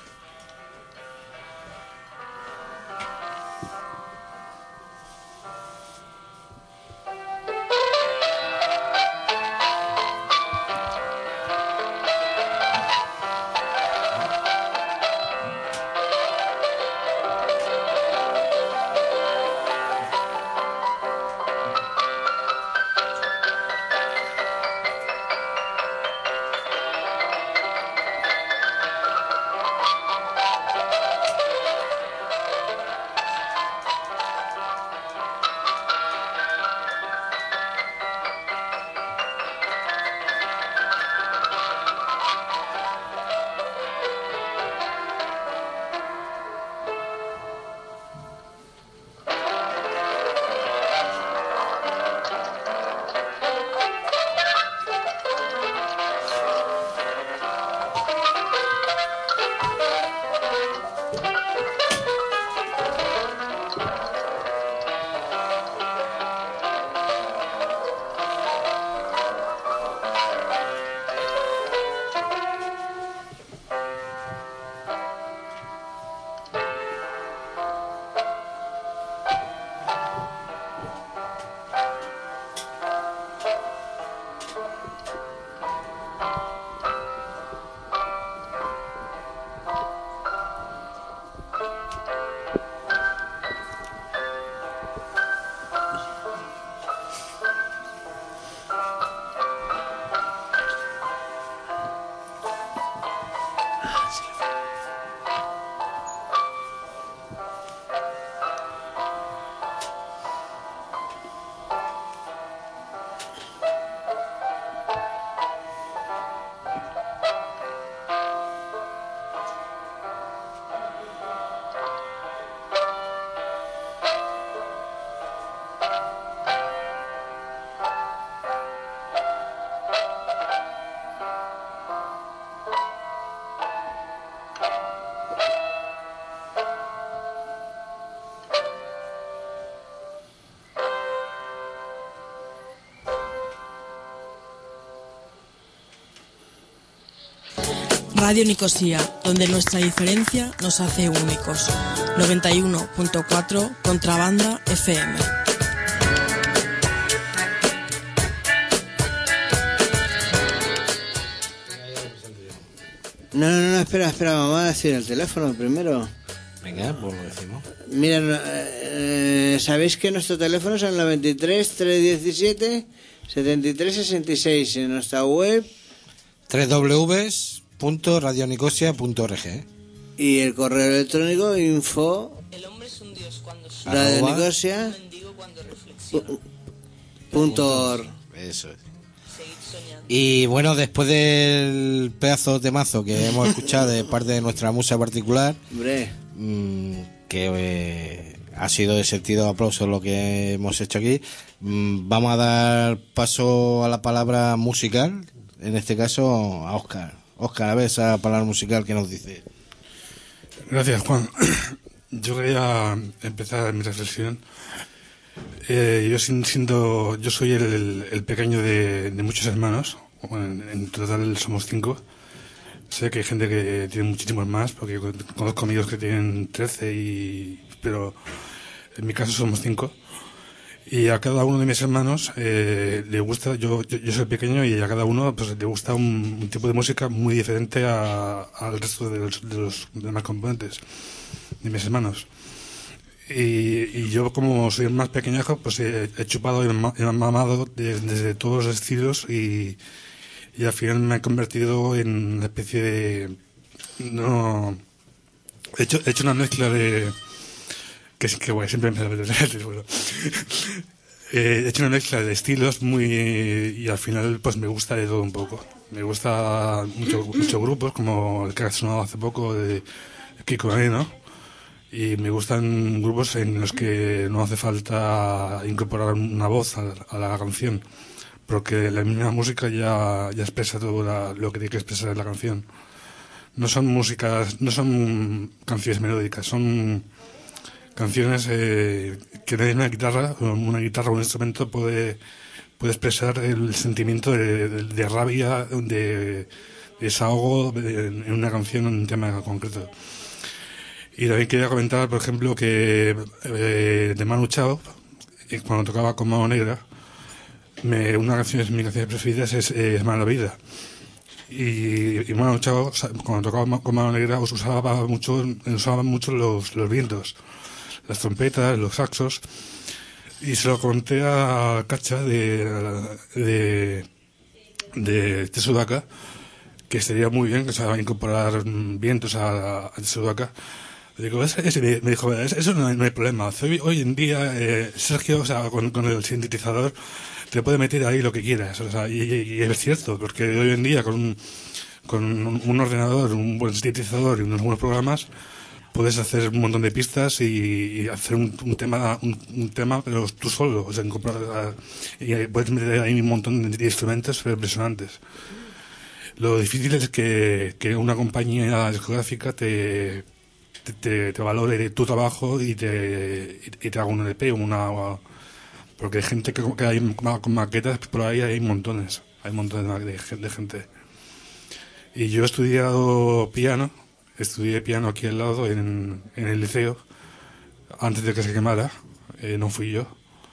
Radio Nicosia, donde nuestra diferencia nos hace únicos. 91.4 Contrabanda FM. No, espera, vamos a decir el teléfono primero. Venga, pues lo decimos. Mira, ¿sabéis que nuestro teléfono es el 93 317 73 66? En nuestra web www.radionicosia.org. Y el correo electrónico info radionicosia.org. Eso es. Y bueno, después del pedazo de temazo que hemos escuchado de parte de nuestra musa particular, que ha sido de sentido aplauso lo que hemos hecho aquí, vamos a dar paso a la palabra musical, en este caso a Óscar. Óscar, a ver esa palabra musical que nos dice. Gracias, Juan. Yo quería empezar mi reflexión. Yo soy el pequeño de muchos hermanos. En total somos 5. Sé que hay gente que tiene muchísimos más, porque conozco amigos que tienen 13, pero en mi caso somos 5. Y a cada uno de mis hermanos le gusta, yo soy pequeño, y a cada uno pues le gusta un tipo de música muy diferente al resto de los demás componentes de mis hermanos. Y yo, como soy el más pequeñajo, pues he chupado y he mamado desde todos los estilos, y al final me he convertido en una especie de... No, he hecho una mezcla de... Que bueno, siempre me bueno. He hecho una mezcla de estilos y al final pues me gusta de todo un poco. Me gusta muchos grupos, como el que ha sonado hace poco de Kiko Moreno, y me gustan grupos en los que no hace falta incorporar una voz a la canción, porque la misma música ya expresa todo lo que tiene que expresar la canción. No son canciones melódicas, son canciones que una guitarra o un instrumento puede expresar el sentimiento de rabia, de desahogo en una canción, en un tema concreto. Y también quería comentar, por ejemplo, que de Manu Chao, cuando tocaba con Mano Negra, una canción de mis canciones preferidas es Mala Vida. Y Manu Chao, cuando tocaba con Mano Negra, usaba mucho los vientos, las trompetas, los saxos, y se lo conté a Cacha de Sudaka, que sería muy bien que se va a incorporar vientos a Sudaka. Digo, me dijo, eso no hay problema. Hoy en día, Sergio, o sea, con el sintetizador, te puede meter ahí lo que quieras. O sea, y es cierto, porque hoy en día con un ordenador, un buen sintetizador y unos buenos programas, puedes hacer un montón de pistas y hacer un tema, pero tú solo. O sea, y puedes meter ahí un montón de instrumentos impresionantes. Lo difícil es que una compañía discográfica te valore tu trabajo y te haga un LP porque hay gente que hay con maquetas, por ahí hay montones de gente. Y yo he estudiado piano, estudié piano aquí al lado en el liceo, antes de que se quemara, no fui yo.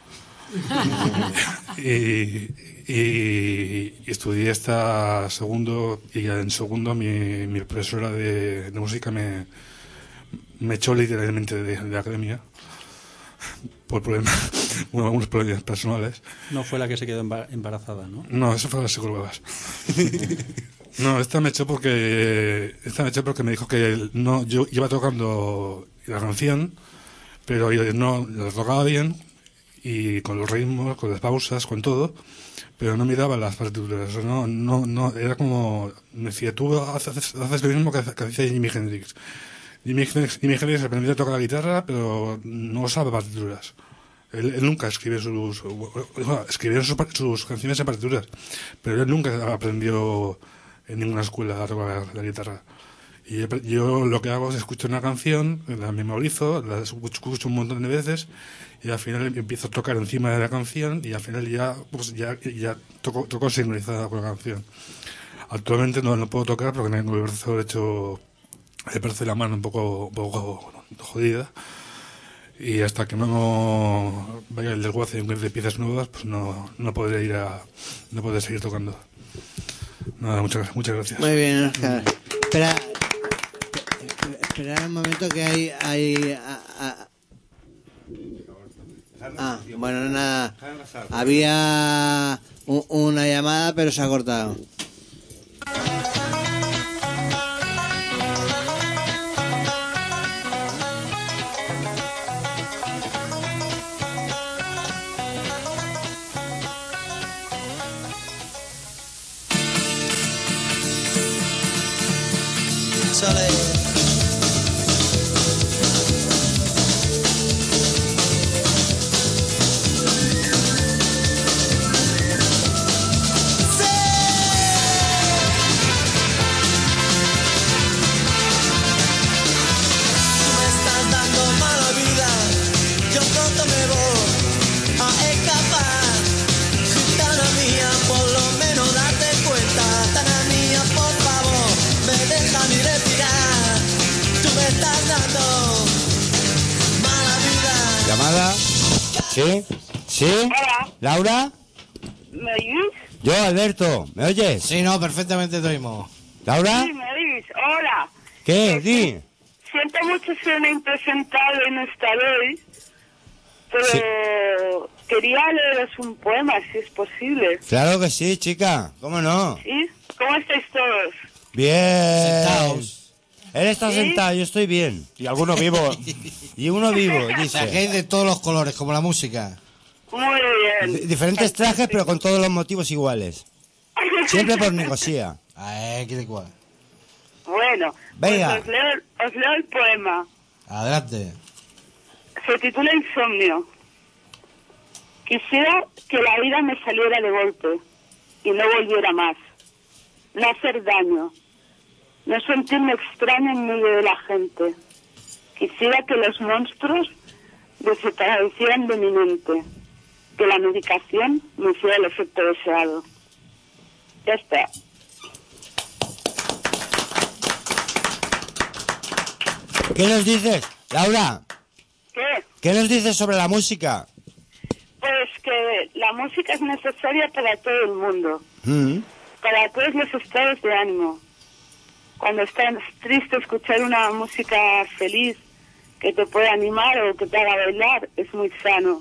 y estudié hasta segundo, y en segundo mi profesora de música me echó literalmente de la academia por algunos problemas personales. No fue la que se quedó embarazada, ¿no? No, eso fue las psicólogas. No, esta me echó porque me dijo que no, yo iba tocando la canción, pero yo no la tocaba bien, y con los ritmos, con las pausas, con todo, pero no miraba las partituras. No, era como, me decía, tú haces lo mismo que hacía Jimi Hendrix. Jimi Hendrix aprendió a tocar la guitarra, pero no usaba partituras. Él nunca escribió sus canciones en partituras, pero él nunca aprendió en ninguna escuela a tocar la guitarra. Y yo lo que hago es escucho una canción, la memorizo, la escucho un montón de veces, y al final empiezo a tocar encima de la canción, y al final ya toco sincronizada con la canción. Actualmente no puedo tocar porque tengo el brazo derecho, me parece la mano un poco jodida, y hasta que no vaya el desguace de piezas nuevas, pues no podré no podré seguir tocando. Nada, muchas gracias. Muy bien, Óscar. Espera un momento que hay bueno, nada. Había una llamada, pero se ha cortado. Sale. ¿Llamada? ¿Sí? ¿Sí? Hola. ¿Laura? ¿Me oís? Yo, Alberto. ¿Me oyes? Sí, no, perfectamente te oímos. ¿Laura? Sí, me oís. Hola. ¿Qué? Di. Siento mucho ser una impresentable y no estar hoy, pero quería leeros un poema, si es posible. Claro que sí, chica. ¿Cómo no? ¿Sí? ¿Cómo estáis todos? Bien. Sentados. Él está sentado, yo estoy bien. Y alguno vivo. Y uno vivo, dice. O sea, que hay de todos los colores, como la música. Muy bien. Diferentes trajes, pero con todos los motivos iguales. Siempre por Nicosía. ¿Qué de cuál? Bueno, venga. Pues os leo el poema. Adelante. Se titula Insomnio. Quisiera que la vida me saliera de golpe y no volviera más. No hacer daño. No sentirme extraña en medio de la gente. Quisiera que los monstruos desaparecieran de mi mente. Que la medicación me hiciera el efecto deseado. Ya está. ¿Qué nos dices, Laura? ¿Qué? ¿Qué nos dices sobre la música? Pues que la música es necesaria para todo el mundo. Para todos los estados de ánimo. Cuando estás triste, escuchar una música feliz que te pueda animar o que te haga bailar es muy sano.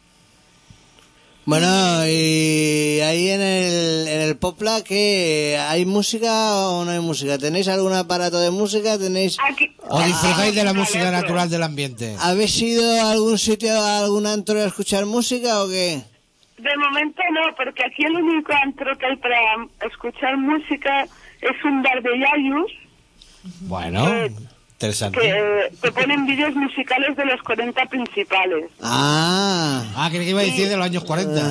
Bueno, y ahí en el Popla, ¿qué? ¿Hay música o no hay música? ¿Tenéis algún aparato de música? ¿Tenéis ¿O disfrutáis de la música natural del ambiente? ¿Habéis ido a algún sitio, a algún antro a escuchar música o qué? De momento no, porque aquí el único antro que hay para escuchar música es un bar de Yayus. Bueno, interesante. Que te ponen vídeos musicales de los 40 principales. Creo que iba a decir de los años 40.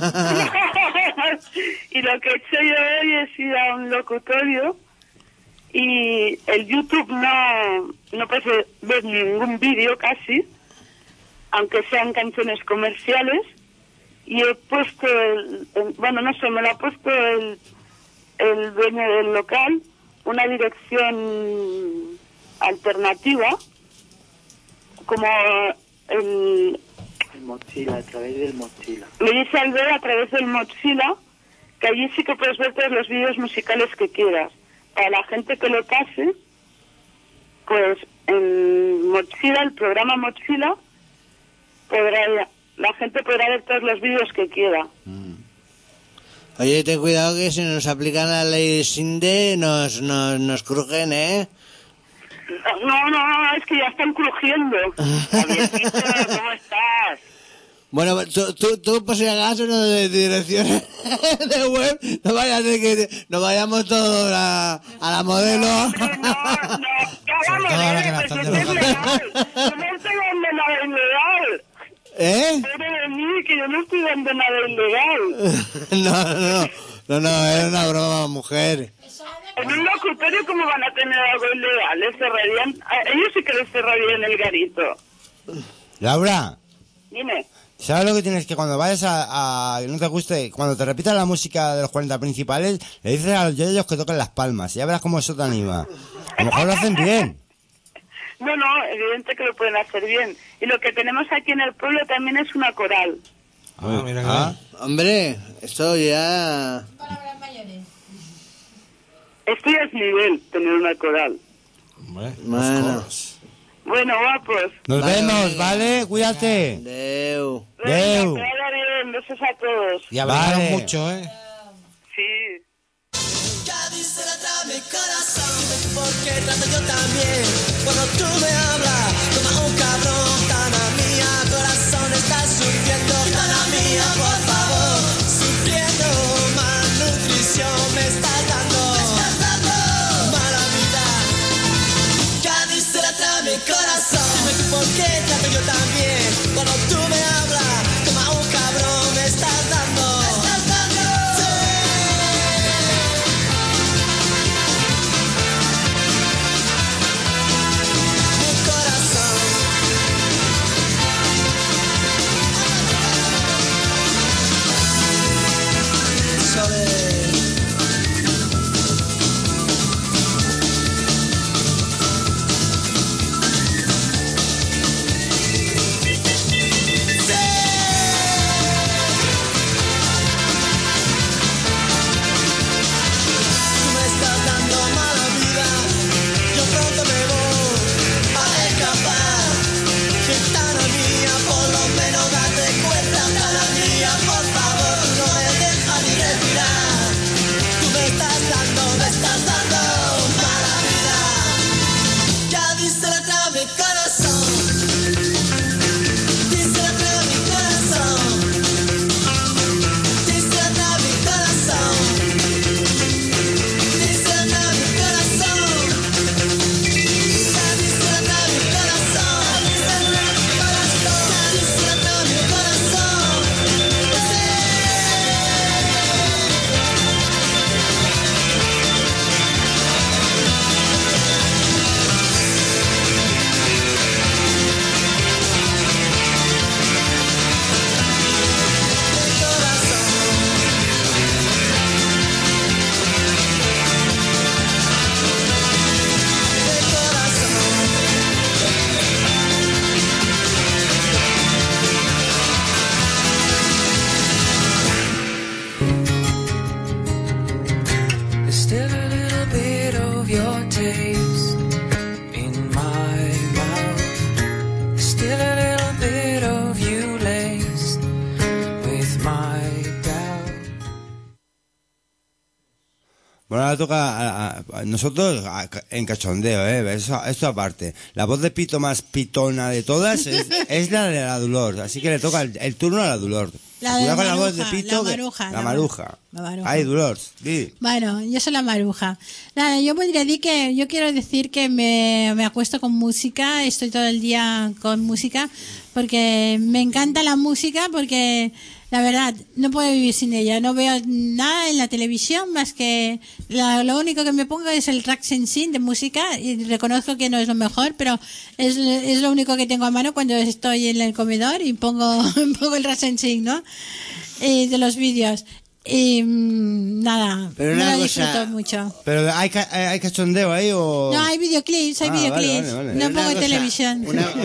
Y lo que he hecho yo hoy es ir a un locutorio y el YouTube no puedes ver ningún vídeo casi, aunque sean canciones comerciales, y he puesto me lo ha puesto el dueño del local, una dirección alternativa, como el Mozilla, a través del Mozilla. me dice al ver a través del Mozilla, que allí sí que puedes ver todos los vídeos musicales que quieras. Para la gente que lo pase, pues en Mozilla, el programa Mozilla, la gente podrá ver todos los vídeos que quiera. Oye, ten cuidado que si nos aplican la ley Sinde nos crujen, ¿eh? No, es que ya están crujiendo. Javiercito, ¿cómo estás? Bueno, tú por si acaso no de direcciones de web, no vaya a ser que nos vayamos todos a la modelo. Cállate, pues es legal. Yo no estoy dando nada ilegal. Pobre de mí, que yo no estoy dando nada ilegal. No, es una broma, mujer. En un locutorio, ¿cómo van a tener algo ilegal? Les cerrarían, ellos sí que les cerrarían el garito. Laura, Dime. ¿sabes lo que tienes? Que cuando vayas a no te guste, cuando te repitan la música de los 40 principales, le dices a los yoyos que toquen las palmas. Ya verás cómo eso te anima. A lo mejor lo hacen bien. No, evidente que lo pueden hacer bien. Y lo que tenemos aquí en el pueblo también es una coral. Mira. Hombre, esto ya... Esto ya es nivel, tener una coral. Bueno. Bueno, guapos. Nos vemos, ¿vale? Cuídate. Deu. Venga, que vaya bien, besos a todos. Y hablaron mucho, ¿eh? Sí. Cádiz se la trae mi corazón, porque trato yo también. Cuando tú me hablas, como un cabrón, tana mía, corazón está sufriendo, tana mía, por favor, sufriendo, malnutrición me estás dando, mala vida. Cádiz se la trae mi corazón, dime tú por qué trato yo también. Cuando tú me hablas, como un cabrón me estás dando. Bueno, ahora toca a nosotros en cachondeo, esto aparte. La voz de pito más pitona de todas es la de la Dolor, así que le toca el turno a la Dolor. Cuidado con la voz de pito. La maruja. Ay, Dolor, di. Bueno, yo soy la maruja. Nada, yo podría decir que yo quiero decir que me acuesto con música, estoy todo el día con música, porque me encanta la música, porque la verdad, no puedo vivir sin ella. No veo nada en la televisión más que lo único que me pongo es el track sin de música, y reconozco que no es lo mejor, pero es lo único que tengo a mano cuando estoy en el comedor y pongo el track sin, ¿no? De los vídeos. Y nada, pero no lo disfruto mucho. ¿Pero hay cachondeo ahí o...? No, hay videoclips, vale. No pongo televisión.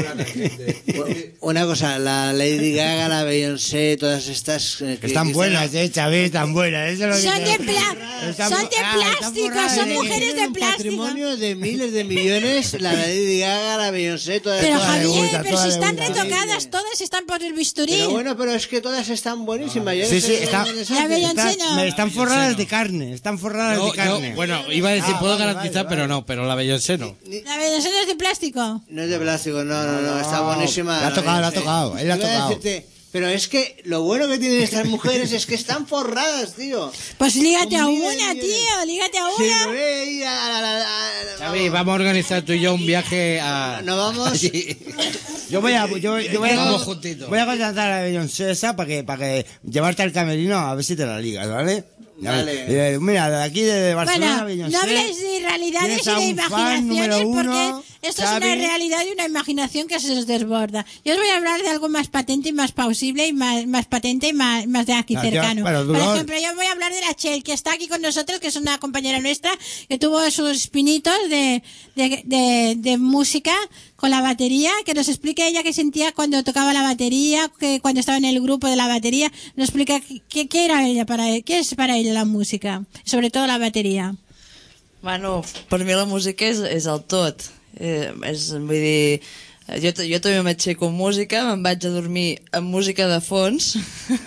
Una cosa, la Lady Gaga, la Beyoncé, todas estas... están buenas, Xavi, están buenas. Eso es lo son de plástico, son mujeres de plástico. Patrimonio de miles de millones, la Lady Gaga, la Beyoncé, todas. Pero Javier, pero si están retocadas, todas están por el bisturí. Pero bueno, pero es que todas están buenísimas. Sí, está... Beyoncé no. Están forradas de carne, están forradas de carne. Bueno, iba a decir, puedo vale, garantizar, vale. pero no, pero la Beyoncé no. La Beyoncé no es de plástico. No es de plástico, no, está buenísima. La ha tocado, él la ha Iba a tocado. decirte, pero es que lo bueno que tienen estas mujeres es que están forradas, tío. Pues lígate a Con una, miel, tío, lígate a Sí, una. Xavi, vamos a organizar tú y yo un viaje a... ¿No vamos? allí. Yo voy a Vamos juntitos. voy a contratar a la Beyoncé esa para que llevarte al camerino a ver si te la ligas, ¿vale? Vale. Mira, de aquí de Barcelona, Bueno, Beyoncé. no hables de realidades tienes y a de un fan imaginaciones número porque uno, esto es Xavi. una realidad y una imaginación que se os desborda. Yo os voy a hablar de algo más patente y más plausible y más patente y más de aquí cercano. pero Por no- ejemplo, yo voy a hablar de la Chel, que está aquí con nosotros, que es una compañera nuestra, que tuvo sus pinitos de música con la batería, que nos explique ella qué sentía cuando tocaba la batería, que cuando estaba en el grupo de la batería, nos explica qué era ella qué es para ella la música, sobre todo la bateria. Bueno, per mi la música és el tot. Vull dir, jo també m'aixeco amb música, me'n vaig a dormir amb música de fons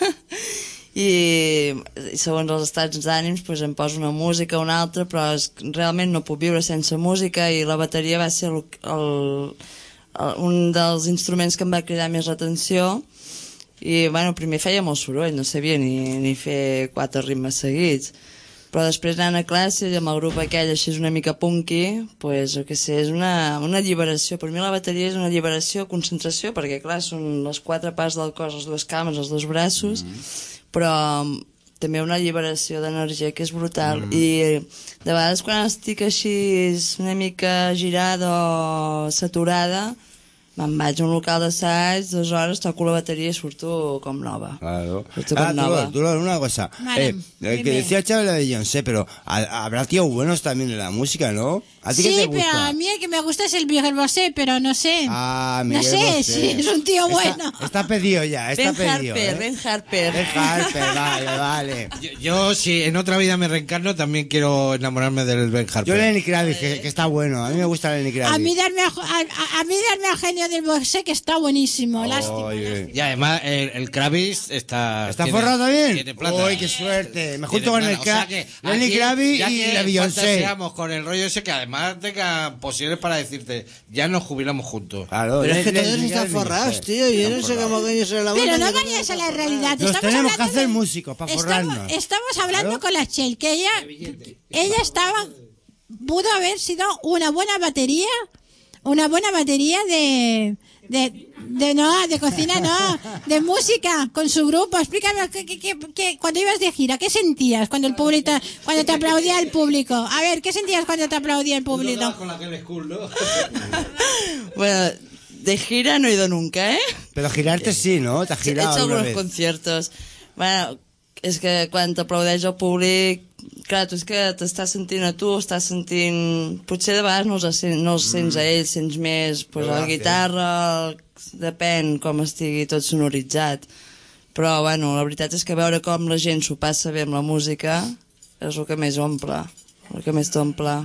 i segons els estats d'ànims pues, em poso una música o una altra, però realment no puc viure sense música i la bateria va ser un dels instruments que em va cridar més l'atenció i bueno, primer feia molt soroll, no sabia ni fer 4 ritmes seguits, però després anant a classe amb el grup aquell així una mica punky, pues, jo què sé, és una alliberació. Per mi la bateria és una alliberació, concentració, perquè clar, són les 4 parts del cos, les 2 cames, els 2 braços, però també una alliberació d'energia que és brutal. I de vegades quan estic així una mica girada o saturada, me'n vaig a un local d'assaig, 2 hores, toco la batería y surto com nova. Claro. Surto com nova. Tú, una cosa. Vale, El que dime. decía Chávez la de Beyoncé, pero habrá tíos buenos también en la música, ¿no? ¿A ti Sí, qué te pero gusta? a mí el que me gusta es el Miguel Bosé, pero no sé. Ah, no Miguel sé Bosé. si es un tío bueno. Está pedido ya, está pedido. Ben Harper. Ben Harper, vale. Yo, si en otra vida me reencarno, también quiero enamorarme del Ben Harper. Yo Lenny Kravitz, que está bueno. A mí me gusta Lenny Kravitz. A mí darme al genio del Bosé, que está buenísimo. Lástima. Y además, el Kravitz está... ¿Está tiene- forrado también? Tiene plata. Uy, qué suerte. Me Tiene junto con plata. el O sea que Lenny aquí, Kravitz ya y que la Beyoncé. fantaseamos con el rollo ese que además tenga posibles para decirte, ya nos jubilamos juntos. Claro, Pero es que todos están forrados, tío. Yo no sé cómo coño se la Pero no vayas a la realidad. Nos Estamos tenemos que hablando hacer músicos para forrarnos. Estamos hablando con la Chel, que ella estaba, pudo haber sido una buena batería de cocina, no, de música con su grupo. Explícame que cuando ibas de gira, ¿qué sentías cuando cuando te aplaudía el público? A ver, ¿qué sentías cuando te aplaudía el público? Con la que le school, ¿no? Bueno, de gira no he ido nunca, ¿eh? Pero girarte sí, ¿no? Te has He girado hecho alguna algunos vez. conciertos. Bueno, és que quan t'aplaudeix el públic, clar, tu és que t'estàs sentint a tu, estàs sentint... Potser de vegades no els sents a ells, sents més pues, a la Gràcies. guitarra, depèn com estigui tot sonoritzat. Però, bueno, la veritat és que veure com la gent s'ho passa bé amb la música és el que més omple, el que més t'omple.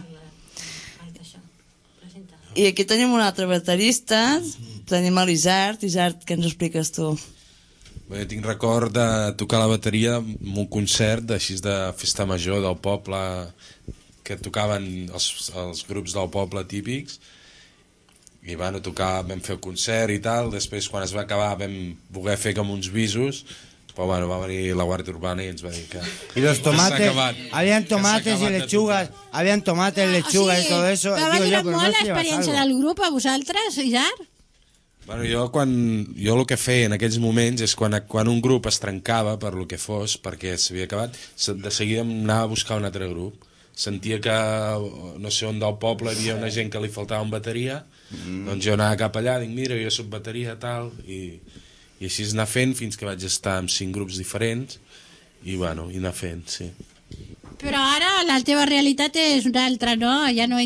I aquí tenim un altre baterista, tenim l'Isart. Isart, què ens expliques tu? Bé, jo tinc record de tocar la bateria en un concert així de festa major del poble que tocaven els grups del poble típics i vam fer el concert i tal, després quan es va acabar vam voler fer com uns visos però bueno, va venir la Guàrdia Urbana i ens va dir que Y los tomates, s'ha acabat. habían Que s'ha tomates y acabat de lechugas, habían tomates, lechugas y todo eso. Però va Digo yo, durar pero molt no te llevas l'experiència algo. del grup a vosaltres, Isart? Bueno, jo el que feia en aquells moments és quan un grup es trencava per lo que fos, perquè s'havia acabat, de seguida em anava a buscar un altre grup. Sentia que, no sé on del poble, hi havia una gent que li faltava un bateria, doncs jo anava cap allà, dic, mira, jo soc bateria, tal, i així anar fent fins que vaig estar amb 5 grups diferents, i bueno, i anar fent, sí. Però ara la teva realitat és una altra, no? Ja no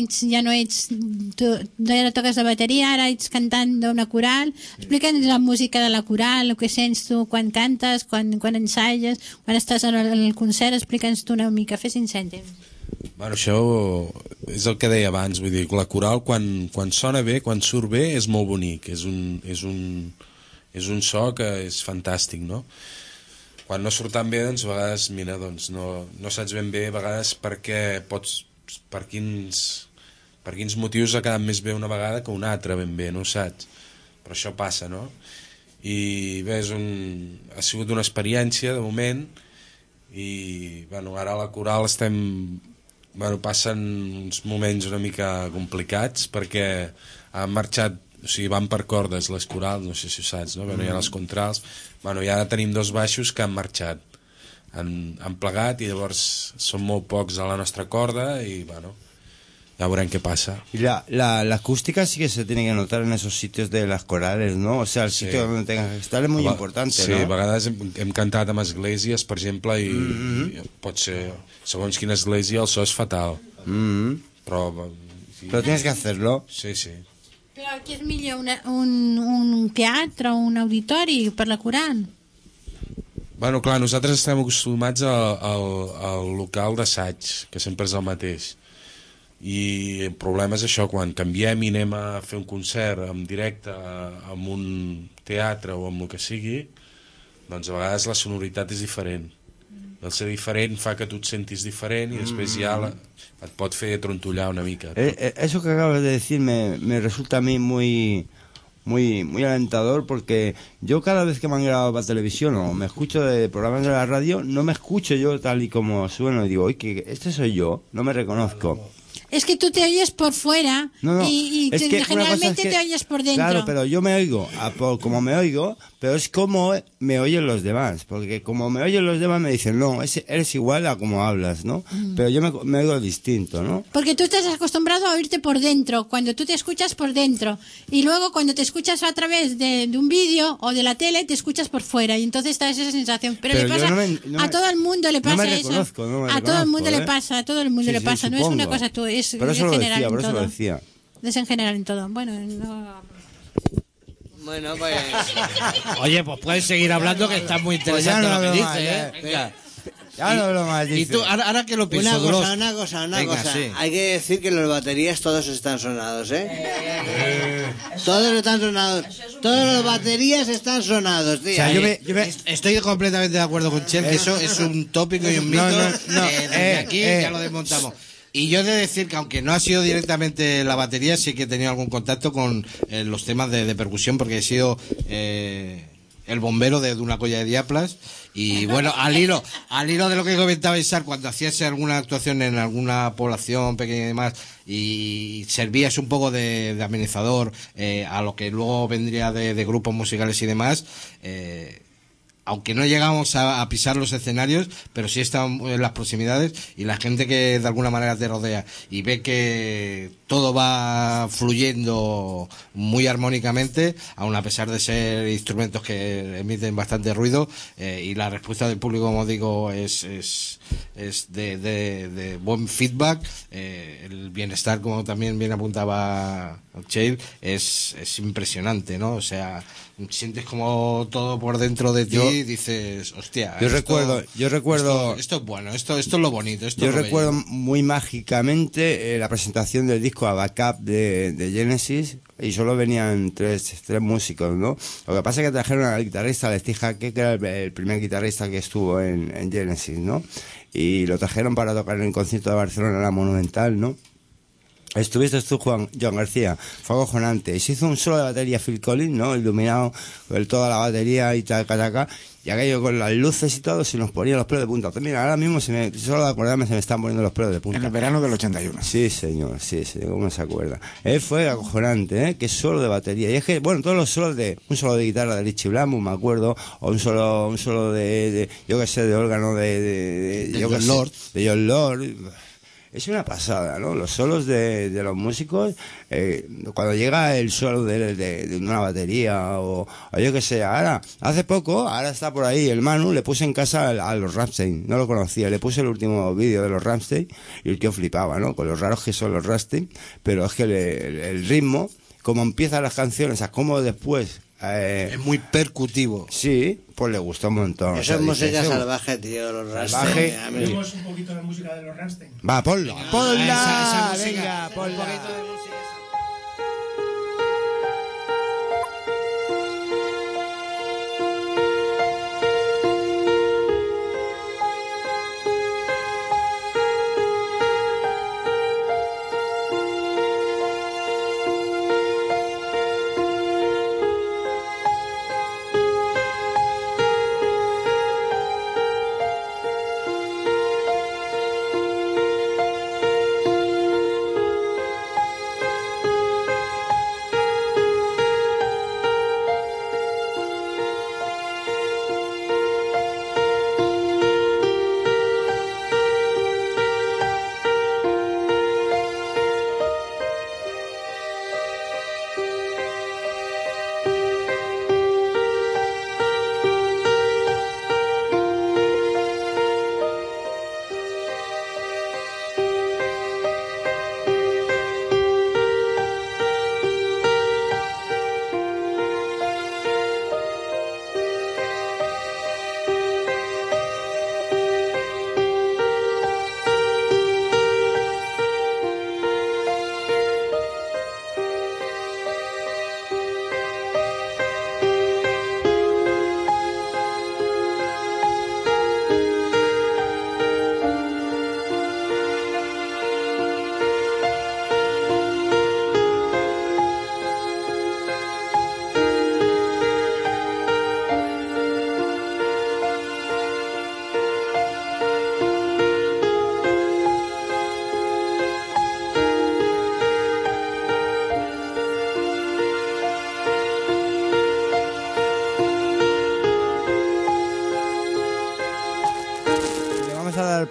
toques la bateria, ara ets cantant d'una coral. Explica'ns la música de la coral, el que sents tu quan cantes, quan ensages, quan estàs en el concert, explica'ns tu una mica, fes 5 cèntims. Bueno, això és el que deia abans, vull dir, la coral quan sona bé, quan surt bé, és molt bonic, és un so que és fantàstic, no? quan no surt tan bé, doncs a vegades, mira, doncs no saps ben bé a vegades per quins motius ha quedat més bé una vegada que una altra ben bé, no ho saps, però això passa, no? I bé, ha sigut una experiència de moment, i bueno, ara a la coral passen uns moments una mica complicats perquè han marxat, o sigui, van per cordes les corals, no sé si ho saps, no? Bueno, hi ha les contrals, bueno, i ara tenim 2 baixos que han marxat, han plegat, i llavors són molt pocs a la nostra corda, i bueno, ya verán qué pasa. Y la acústica sí que se tiene que notar en esos sitios de las corales, ¿no? O sea, el sitio donde tengas que estar es muy importante, sí, no? Sí, a vegades hem cantat amb esglésies, per exemple, i pot ser, segons quina església, el so és fatal. Però tienes que hacerlo. Sí, sí. Però què és millor, un teatre o un auditori per la coral? Bueno, clar, nosaltres estem acostumats al local d'assaig, que sempre és el mateix. I el problema és això, quan canviem i anem a fer un concert en directe en un teatre o amb el que sigui, doncs a vegades la sonoritat és diferent. El ser diferent fa que tu et sentis diferent i després ja et pot fer trontollar una mica. Eso que acabas de decir me resulta a mí muy alentador, porque yo cada vez que me han grabado para televisión o me escucho de programas de la radio, no me escucho yo tal y como sueno y digo, oye, que este soy yo, no me reconozco. Es que tú te oyes por fuera y es que generalmente te oyes por dentro. Claro, pero yo me oigo como me oigo, pero es como me oyen los demás, porque como me oyen los demás me dicen, no, eres igual a como hablas, ¿no? Pero yo me oigo distinto, ¿no? Porque tú estás acostumbrado a oírte por dentro, cuando tú te escuchas por dentro, y luego cuando te escuchas a través de un vídeo o de la tele, te escuchas por fuera, y entonces está esa sensación. Pero le pasa, a todo el mundo le pasa eso. A todo el mundo le pasa, a todo el mundo le pasa, no es una cosa tú. Es por eso en lo general decía, por eso todo. lo decía. Es en general en todo. Bueno, no... Bueno, pues... Oye, pues puedes seguir hablando, que está muy interesante lo que dices, ¿eh? Venga. Ya no lo más, ¿Y tú, ahora que lo piensas? Una cosa. Sí. Hay que decir que los baterías todos están sonados, ¿eh? Todos están sonados. Todos los baterías están sonados, tío. O sea, yo estoy completamente de acuerdo con Chel, que eso es un tópico y un mito. Desde aquí ya lo desmontamos. Y yo he de decir que aunque no ha sido directamente la batería, sí que he tenido algún contacto con los temas de percusión, porque he sido el bombero de una colla de diaplas. Y bueno, al hilo de lo que comentaba Isar, cuando hacías alguna actuación en alguna población pequeña y demás, y servías un poco de amenizador a lo que luego vendría de grupos musicales y demás, aunque no llegamos a pisar los escenarios, pero sí estamos en las proximidades, y la gente que de alguna manera te rodea y ve que todo va fluyendo muy armónicamente, aun a pesar de ser instrumentos que emiten bastante ruido, y la respuesta del público, como digo, es de buen feedback, el bienestar, como también bien apuntaba Cheil, es impresionante, ¿no? O sea, sientes como todo por dentro de ti y dices, hostia, yo recuerdo esto es bueno, esto es lo bonito, yo recuerdo muy mágicamente la presentación del disco A Backup de Genesis, y solo venían tres músicos, ¿no? Lo que pasa es que trajeron al guitarrista, Steve Hackett, que era el primer guitarrista que estuvo en Genesis, ¿no? Y lo trajeron para tocar en el concierto de Barcelona, en la Monumental, ¿no? Estuviste tú, John García, fue acojonante. Y se hizo un solo de batería Phil Collins, ¿no? Iluminado con toda la batería y tal, y aquello con las luces y todo, se nos ponían los pelos de punta. Mira, ahora mismo solo de acordarme se me están poniendo los pelos de punta. En el verano del 81. Sí, señor, cómo se acuerda. Fue acojonante, que solo de batería. Y es que, bueno, todos los solos un solo de guitarra de Richie Blackmore, me acuerdo, o un solo de yo qué sé, de órgano de John Lord. Es una pasada, ¿no? Los solos de los músicos, cuando llega el solo de una batería o yo que sé, ahora está por ahí el Manu, le puse en casa a los Rammstein, no lo conocía, le puse el último vídeo de los Rammstein y el tío flipaba, ¿no? Con los raros que son los Rammstein, pero es que el ritmo, como empiezan las canciones, a cómo después... es muy percutivo. Sí, pues le gustó un montón. Eso es música salvaje, tío, los Rammstein. Tenemos un poquito de música de los Rammstein. Va, ponla. Esa música, venga, ponla. Un poquito de música.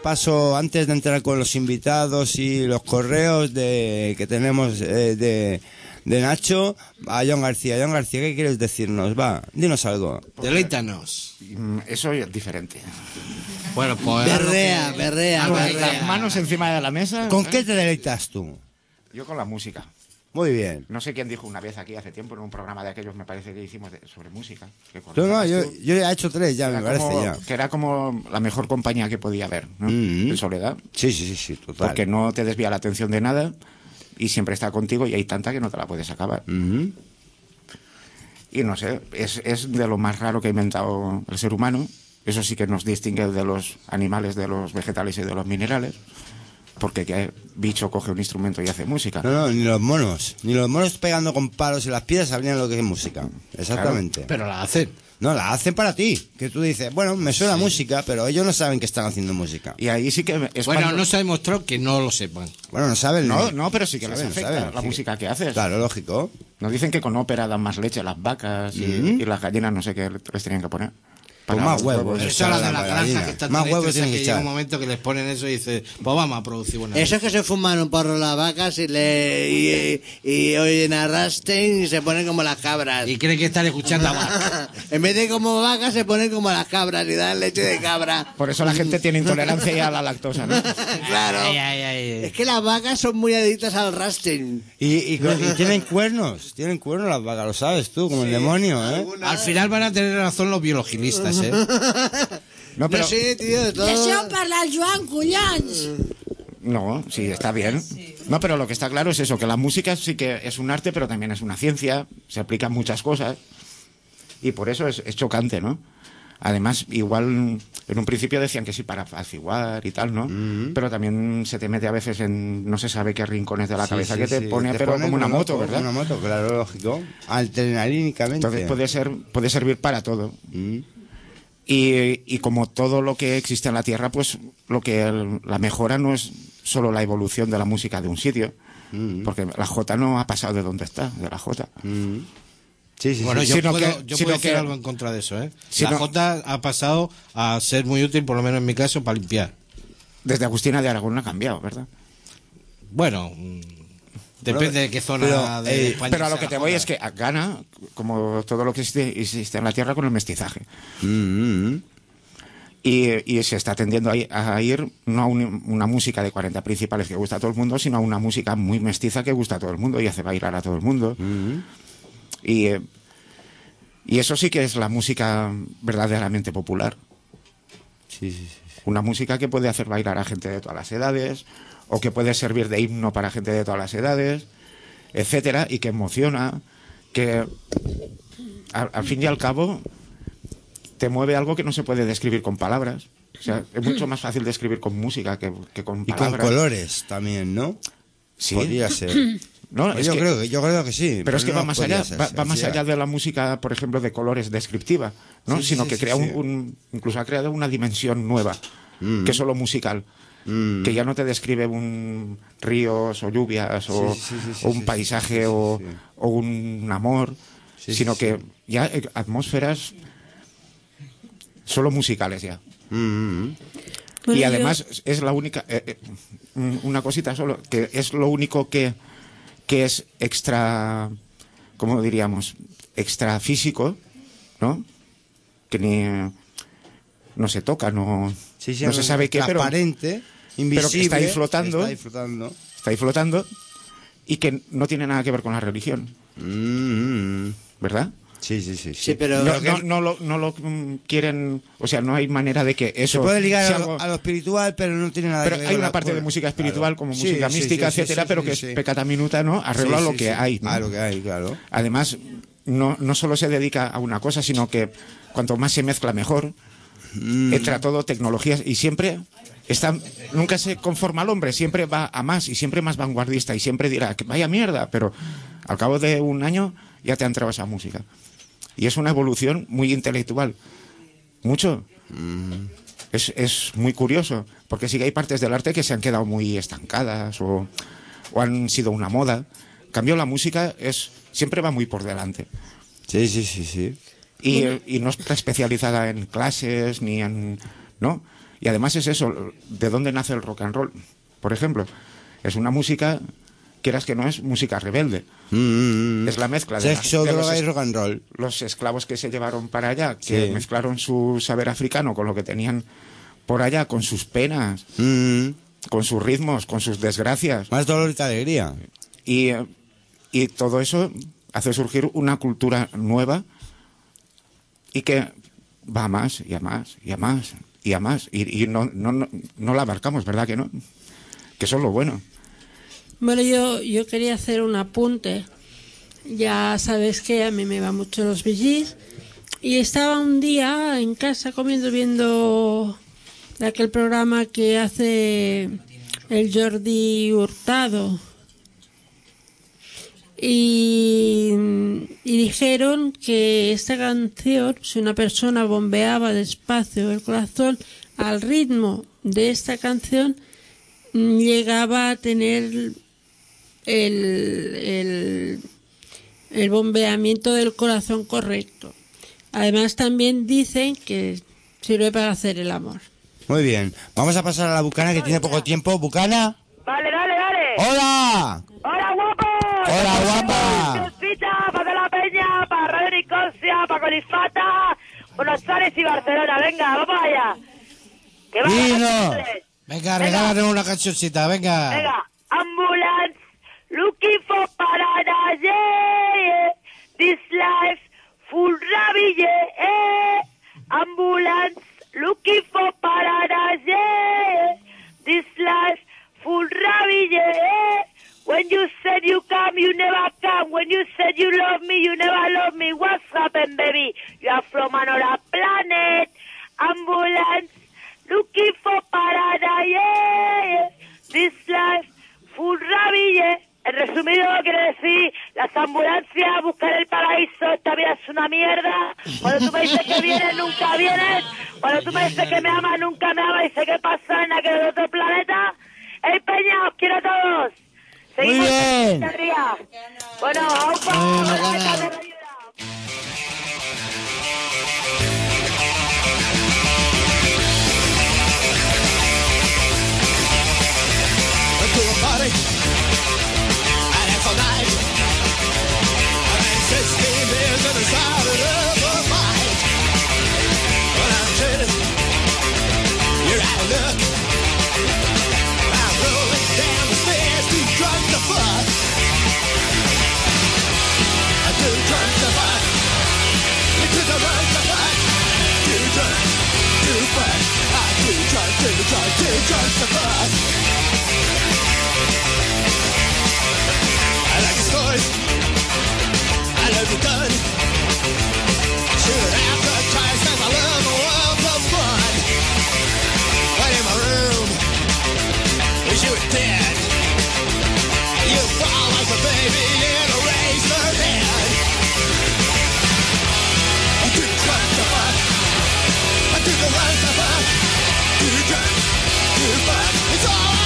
paso, antes de entrar con los invitados y los correos que tenemos de Nacho, a John García. John García, ¿qué quieres decirnos? Va, dinos algo. Deleítanos. Eso es diferente. Bueno, pues... Berrea. Las manos encima de la mesa. ¿Con qué te deleitas tú? Yo con la música. Muy bien. No sé quién dijo una vez aquí hace tiempo en un programa de aquellos, me parece que hicimos sobre música. Yo he hecho 3 ya, me parece ya. Que era como la mejor compañía que podía haber, ¿no? En soledad. Sí, total. Porque no te desvía la atención de nada y siempre está contigo y hay tanta que no te la puedes acabar. Y no sé, es de lo más raro que ha inventado el ser humano. Eso sí que nos distingue de los animales, de los vegetales y de los minerales. Porque qué bicho coge un instrumento y hace música. No, ni los monos. Ni los monos pegando con palos en las piedras sabrían lo que es música. Exactamente. Claro, pero la hacen. No, la hacen para ti. Que tú dices, bueno, me suena música, pero ellos no saben que están haciendo música. Y ahí sí que... Bueno, no se ha demostrado que no lo sepan. Bueno, no saben. No, pero sí que les afecta la música que haces. Claro, lógico. Nos dicen que con ópera dan más leche las vacas y las gallinas no sé qué les tenían que poner. Pues más huevos. Eso es la de la granja que está más huevos tienen que llega echar. un momento que les ponen eso y dice, pues vamos a producir buena Eso es que se fuman un porro las vacas y oyen a Rammstein y se ponen como las cabras. Y creen que están escuchando a vaca. En vez de como vacas se ponen como las cabras y dan leche de cabra. Por eso la gente tiene intolerancia a la lactosa, ¿no? Claro. Es que las vacas son muy adictas al Rammstein. Y tienen cuernos. Tienen cuernos las vacas, lo sabes tú, como el demonio, ¿eh? Al final van a tener razón los biologilistas, ¿eh? No, pero... No sé, tío, todo... Deixeu parlar el Joan, collons! No, sí, está bien. No, pero lo que está claro es eso, que la música sí que es un arte, pero también es una ciencia, se aplican muchas cosas, y por eso es chocante, ¿no? Además, igual, en un principio decían que sí para apaciguar y tal, ¿no? Pero también se te mete a veces en no se sabe qué rincones de la cabeza que te pone, pero como una moto, ¿verdad? Una moto, claro, lógico. Adrenalínicamente. Entonces puede servir para todo. Y como todo lo que existe en la Tierra, pues la mejora no es solo la evolución de la música de un sitio, porque la Jota no ha pasado de donde está, de la Jota. Sí, bueno, yo puedo decir algo en contra de eso, ¿eh? La Jota ha pasado a ser muy útil, por lo menos en mi caso, para limpiar. Desde Agustina de Aragón ha cambiado, ¿verdad? Bueno, depende de qué zona de España. Pero a lo que te voy es que gana, como todo lo que existe en la Tierra, con el mestizaje. Y se está tendiendo a ir no a una música de 40 principales que gusta a todo el mundo, sino a una música muy mestiza que gusta a todo el mundo y hace bailar a todo el mundo. Y eso sí que es la música verdaderamente popular. Sí. Una música que puede hacer bailar a gente de todas las edades, o que puede servir de himno para gente de todas las edades, etcétera, y que emociona, que al fin y al cabo te mueve algo que no se puede describir con palabras. O sea, es mucho más fácil describir con música que con palabras. Y con colores también, ¿no? Sí. Podría ser. No, pues yo creo que sí. Pero es que no va más allá, va más allá de la música, por ejemplo, de colores descriptiva, ¿no? Sino que crea incluso ha creado una dimensión nueva, que es solo musical. Que ya no te describe un ríos o lluvias o un paisaje o un amor, sino que ya atmósferas solo musicales ya. Y además es la única una cosita solo, que es lo único que es extra, ¿cómo diríamos? Extra físico, ¿no? Que no se toca, no se sabe qué, pero transparente, invisible, pero que está ahí flotando. Está ahí flotando y que no tiene nada que ver con la religión. ¿Verdad? Sí, pero no lo quieren, o sea, no hay manera de que eso se puede ligar sea a lo espiritual, pero no tiene nada que ver. Pero hay una parte de música espiritual, como música mística, etcétera, pero que es peccata minuta, ¿no? Arregla lo que hay, ¿no? Lo que hay, claro. Además, no solo se dedica a una cosa, sino que cuanto más se mezcla mejor, entra todo, tecnologías, y siempre nunca se conforma al hombre, siempre va a más y siempre más vanguardista y siempre dirá que vaya mierda, pero al cabo de un año ya te ha entrado esa música. Y es una evolución muy intelectual. Mucho. Es muy curioso, porque sí que hay partes del arte que se han quedado muy estancadas o han sido una moda. En cambio, la música siempre va muy por delante. Sí. Y no está especializada en clases ni en... ¿no? Y además es eso, ¿de dónde nace el rock and roll? Por ejemplo, es una música, quieras que no, es música rebelde. Es la mezcla de sexo, droga y rock and roll. Los esclavos que se llevaron para allá, que mezclaron su saber africano con lo que tenían por allá, con sus penas, con sus ritmos, con sus desgracias. Más dolor y alegría. Y todo eso hace surgir una cultura nueva y que va a más y a más y a más y a más. Y no la abarcamos, ¿verdad que no? Que eso es lo bueno. Bueno, yo quería hacer un apunte. Ya sabes que a mí me va mucho los Bee Gees. Y estaba un día en casa comiendo, viendo aquel programa que hace el Jordi Hurtado. Y dijeron que esta canción, si una persona bombeaba despacio el corazón al ritmo de esta canción, llegaba a tener el bombeamiento del corazón correcto. Además también dicen que sirve para hacer el amor. Muy bien, vamos a pasar a la Bucana, que tiene poco tiempo. ¿Bucana? Vale, dale. ¡Hola! ¡Hola, guapo! ¡Hola, guapa! Para la Peña, para Radio Nicosia, para Colifata, Buenos Aires y Barcelona. Venga, vamos allá. ¿Qué va ¡Vino! Venga, regálame una cancioncita, venga. Venga, ambulance, looking for paradise, yeah. This life, full rabbit, yeah. Ambulance, looking for paradise, yeah. This life, full rabbit, yeah. When you said you come, you never come. When you said you love me, you never love me. What's happened, baby? You are from another planet. Ambulance, looking for paradise, yeah. This life, full rabbit, yeah. En resumido, quiere decir, las ambulancias, buscar el paraíso, esta vida es una mierda. Cuando tú me dices que vienes, nunca vienes. Cuando tú me dices que me amas, nunca me amas. Y sé qué pasa en aquel otro planeta. ¡Ey, Peña, os quiero a todos! Seguimos. Muy bien. Bueno, aupa. To a party, and it's all night. I mean, 16 beers and it's out of a fight. But I'm telling you're out of luck. I'm rolling down the stairs, too drunk to fuck. I'm too drunk to fuck. You're too drunk to fuck. Too drunk to fuck. I'm too drunk to fuck. I like your stories, I love your gun. Shoot advertise as I love the world of fun. Right in my room, wish you were dead. You fall like a baby in a razor head. I'm too drunk to fuck. I'm too drunk to fuck. Too drunk to fuck. It's all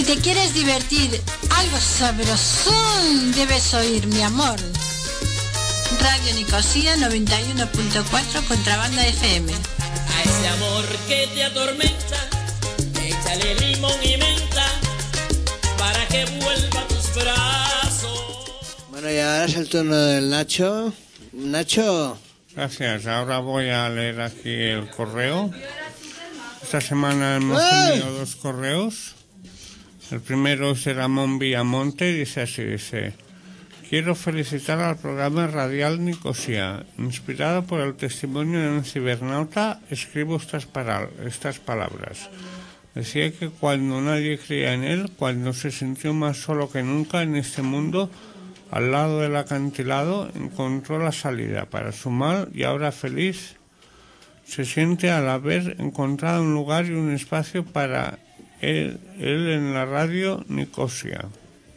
te quieres divertir, algo sabrosón, debes oír, mi amor. Radio Nicosia 91.4 Contrabanda FM. A ese amor que te atormenta, échale limón y menta para que vuelva a tus brazos. Bueno, y ahora es el turno del Nacho. Nacho. Gracias. Ahora voy a leer aquí el correo. Esta semana hemos tenido 2 correos. El primero es de Ramón Villamonte, dice así, dice: quiero felicitar al programa radial Nicosia. Inspirado por el testimonio de un cibernauta, escribo estas palabras. Decía que cuando nadie creía en él, cuando se sintió más solo que nunca en este mundo, al lado del acantilado, encontró la salida para su mal y ahora feliz se siente al haber encontrado un lugar y un espacio para él en la radio nicosiana.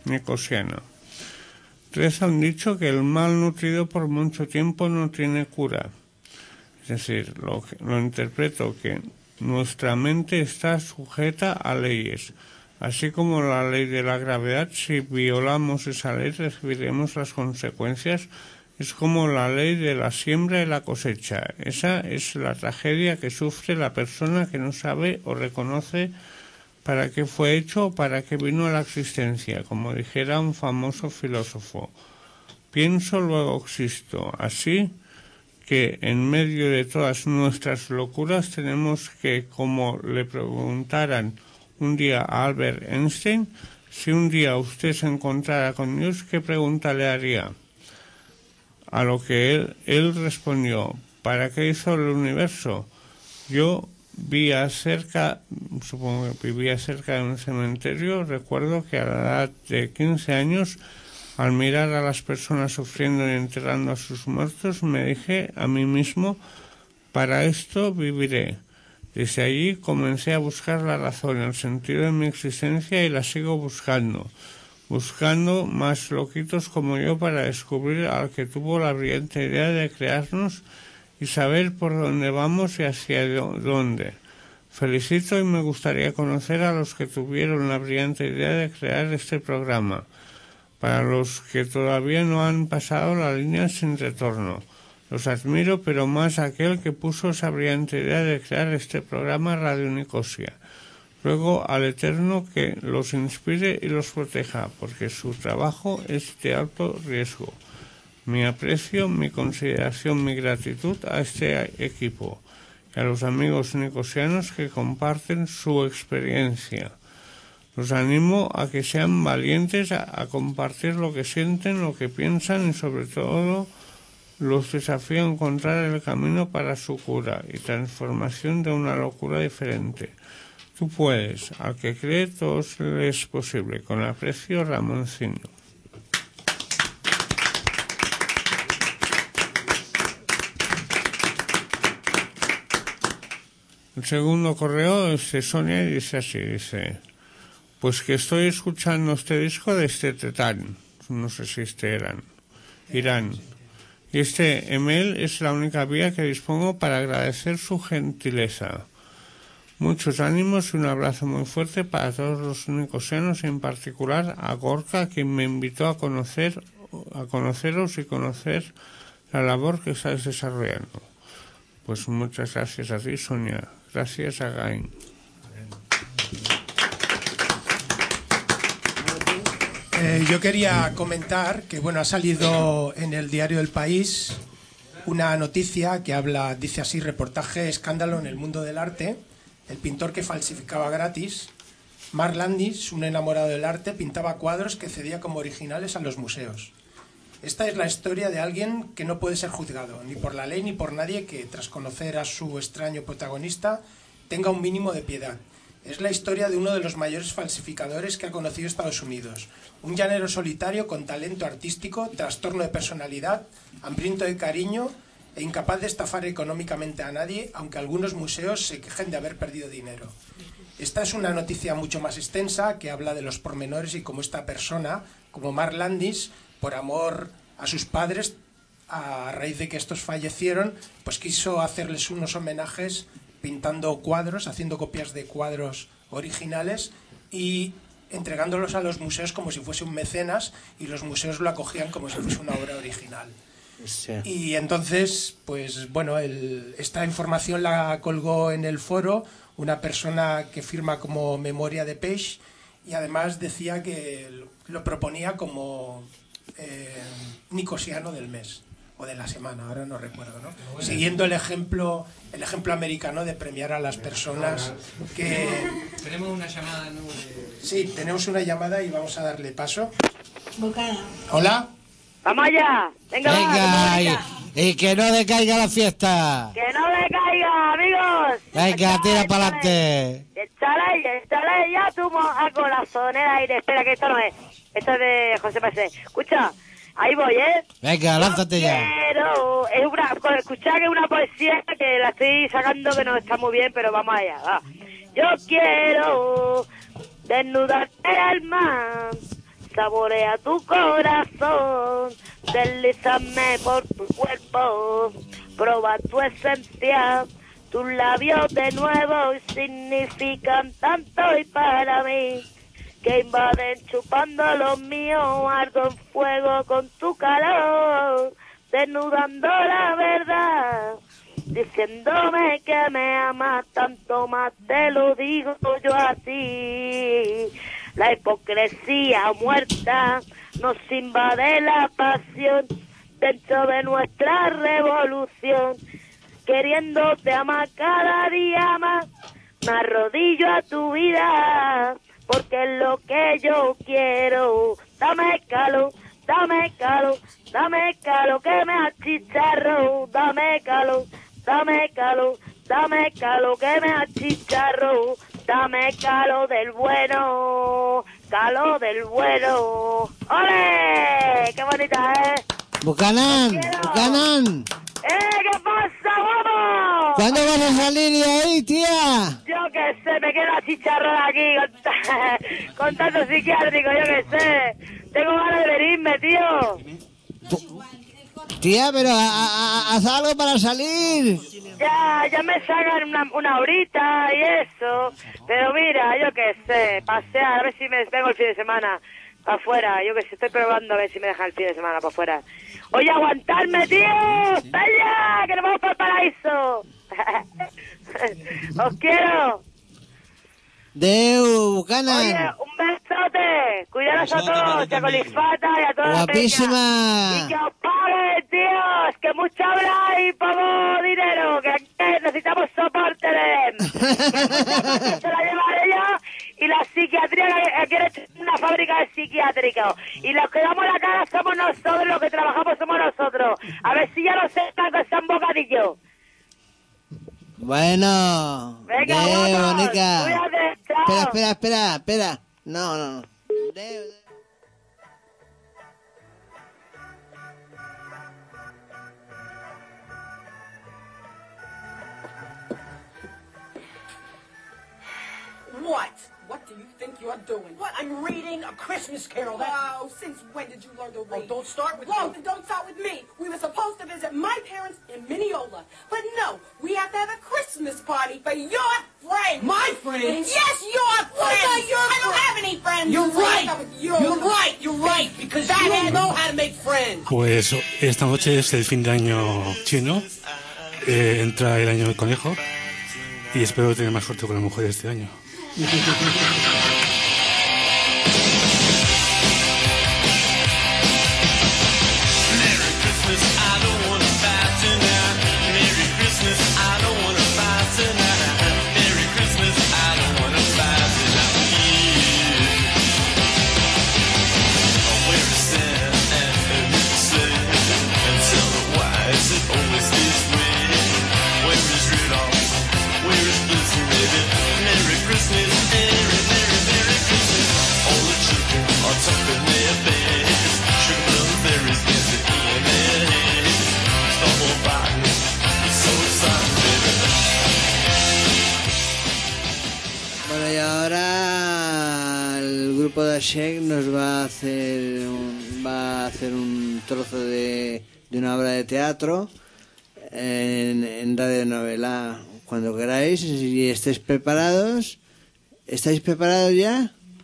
3 han dicho que el mal nutrido por mucho tiempo no tiene cura. Es decir, lo interpreto que nuestra mente está sujeta a leyes. Así como la ley de la gravedad, si violamos esa ley recibiremos las consecuencias. Es como la ley de la siembra y la cosecha. Esa es la tragedia que sufre la persona que no sabe o reconoce para qué fue hecho o para qué vino a la existencia, como dijera un famoso filósofo. Pienso, luego existo. Así que en medio de todas nuestras locuras tenemos que, como le preguntaran un día a Albert Einstein, si un día usted se encontrara con Dios, ¿qué pregunta le haría? A lo que él respondió: ¿para qué hizo el universo? Yo vivía cerca de un cementerio. Recuerdo que a la edad de 15 años, al mirar a las personas sufriendo y enterrando a sus muertos, me dije a mí mismo: para esto viviré. Desde allí comencé a buscar la razón, el sentido de mi existencia, y la sigo buscando más loquitos como yo para descubrir al que tuvo la brillante idea de crearnos y saber por dónde vamos y hacia dónde. Felicito y me gustaría conocer a los que tuvieron la brillante idea de crear este programa. Para los que todavía no han pasado la línea sin retorno, los admiro, pero más aquel que puso esa brillante idea de crear este programa Radio Nicosia. Ruego al Eterno que los inspire y los proteja, porque su trabajo es de alto riesgo. Mi aprecio, mi consideración, mi gratitud a este equipo y a los amigos nicosianos que comparten su experiencia. Los animo a que sean valientes a compartir lo que sienten, lo que piensan y sobre todo los desafío a encontrar el camino para su cura y transformación de una locura diferente. Tú puedes, al que cree todo le es posible. Con aprecio, Ramoncino. El segundo correo es de Sonia y dice así, dice: pues que estoy escuchando este disco de este Tetán, no sé si Irán. Y este email es la única vía que dispongo para agradecer su gentileza. Muchos ánimos y un abrazo muy fuerte para todos los nicosianos, en particular a Gorka, quien me invitó a conoceros y conocer la labor que estáis desarrollando. Pues muchas gracias a ti, Sonia. Gracias a Gain. Yo quería comentar que ha salido en el diario El País una noticia que dice así: reportaje escándalo en el mundo del arte. El pintor que falsificaba gratis. Mark Landis, un enamorado del arte, pintaba cuadros que cedía como originales a los museos. Esta es la historia de alguien que no puede ser juzgado, ni por la ley ni por nadie que, tras conocer a su extraño protagonista, tenga un mínimo de piedad. Es la historia de uno de los mayores falsificadores que ha conocido Estados Unidos. Un llanero solitario con talento artístico, trastorno de personalidad, hambriento de cariño e incapaz de estafar económicamente a nadie, aunque algunos museos se quejen de haber perdido dinero. Esta es una noticia mucho más extensa que habla de los pormenores y cómo esta persona, como Mark Landis, por amor a sus padres, a raíz de que estos fallecieron, pues quiso hacerles unos homenajes pintando cuadros, haciendo copias de cuadros originales, y entregándolos a los museos como si fuese un mecenas, y los museos lo acogían como si fuese una obra original. Sí. Y entonces, pues bueno, esta información la colgó en el foro una persona que firma como Memoria de Peix, y además decía que lo proponía como nicosiano del mes o de la semana, ahora no recuerdo, ¿no? Siguiendo el ejemplo americano de premiar a las personas que... Tenemos una llamada, ¿no? Sí, tenemos una llamada y vamos a darle paso. Bocana. Hola. ¡Vamos allá! ¡Venga! Y que no decaiga la fiesta. ¡Que no decaiga, amigos! Venga, tira para adelante. Échale ya tu a corazón en el aire. Espera, que esto no es. Esto es de José Pérez. Escucha, ahí voy, ¿eh? Venga, lánzate ya. Pero es escuchad que es una poesía que la estoy sacando que no está muy bien, pero vamos allá, va. Yo quiero desnudarte el alma, saborea tu corazón, deslízame por tu cuerpo, proba tu esencia, tus labios de nuevo significan tanto y para mí, que invaden chupando los míos, ardo en fuego con tu calor, desnudando la verdad, diciéndome que me amas, tanto más te lo digo yo a ti. La hipocresía muerta nos invade la pasión dentro de nuestra revolución, queriéndote amar cada día más, me arrodillo a tu vida, porque es lo que yo quiero. Dame calor, dame calor, dame calor que me achicharro, dame calor, dame calor, dame calor que me achicharro, dame calor del bueno, calor del bueno. ¡Ole! ¡Qué bonita, Bucanán. ¿Qué pasa, vamos? ¿Cuándo vas a salir de ahí, tía? Yo qué sé, me quedo achicharrada aquí con tanto psiquiátrico, yo qué sé. Tengo ganas de venirme, tío. Tía, pero haz algo para salir. Ya me sacan una horita y eso. Pero mira, yo qué sé, pasear, a ver si me vengo el fin de semana para afuera. Yo que sé, estoy probando a ver si me dejan el fin de semana para afuera. Oye, aguantarme, tío. ¡Vaya! ¡Que nos vamos para el paraíso! ¡Os quiero! Deu, Buchanan. Oye, un besote. Cuidaros a todos, y a Colifata y a toda la Guapísima. peña. Y que os paguen, tíos. Que mucho habláis, poco dinero. Que aquí necesitamos soporte de... se la llevan ellos. Y la psiquiatría, que quiere una fábrica de psiquiátricos. Y los que damos la cara somos nosotros, los que trabajamos somos nosotros. A ver si ya lo sepan que sean bocadillos. Bueno. Venga, Deu, Nica. Cuídate, chao. Espera. No. Deu. What? What do you think you're doing? What? I'm reading A Christmas Carol. Wow, since when did you learn to read? Oh, don't start with me. Don't start with me. We were supposed to visit my parents in Mineola. But no, we have to have a Christmas party for your friends. My friends? Yes, your friends. I don't have any friends. You're right, because you don't know how to make friends. Pues esta noche es el fin de año chino. Entra el año del conejo. Y espero tener más suerte con la mujer este año. Bueno, y ahora el grupo de Ashek nos va a hacer un trozo de una obra de teatro en radionovela. Cuando queráis y estéis preparados. ¿Estáis preparados ya?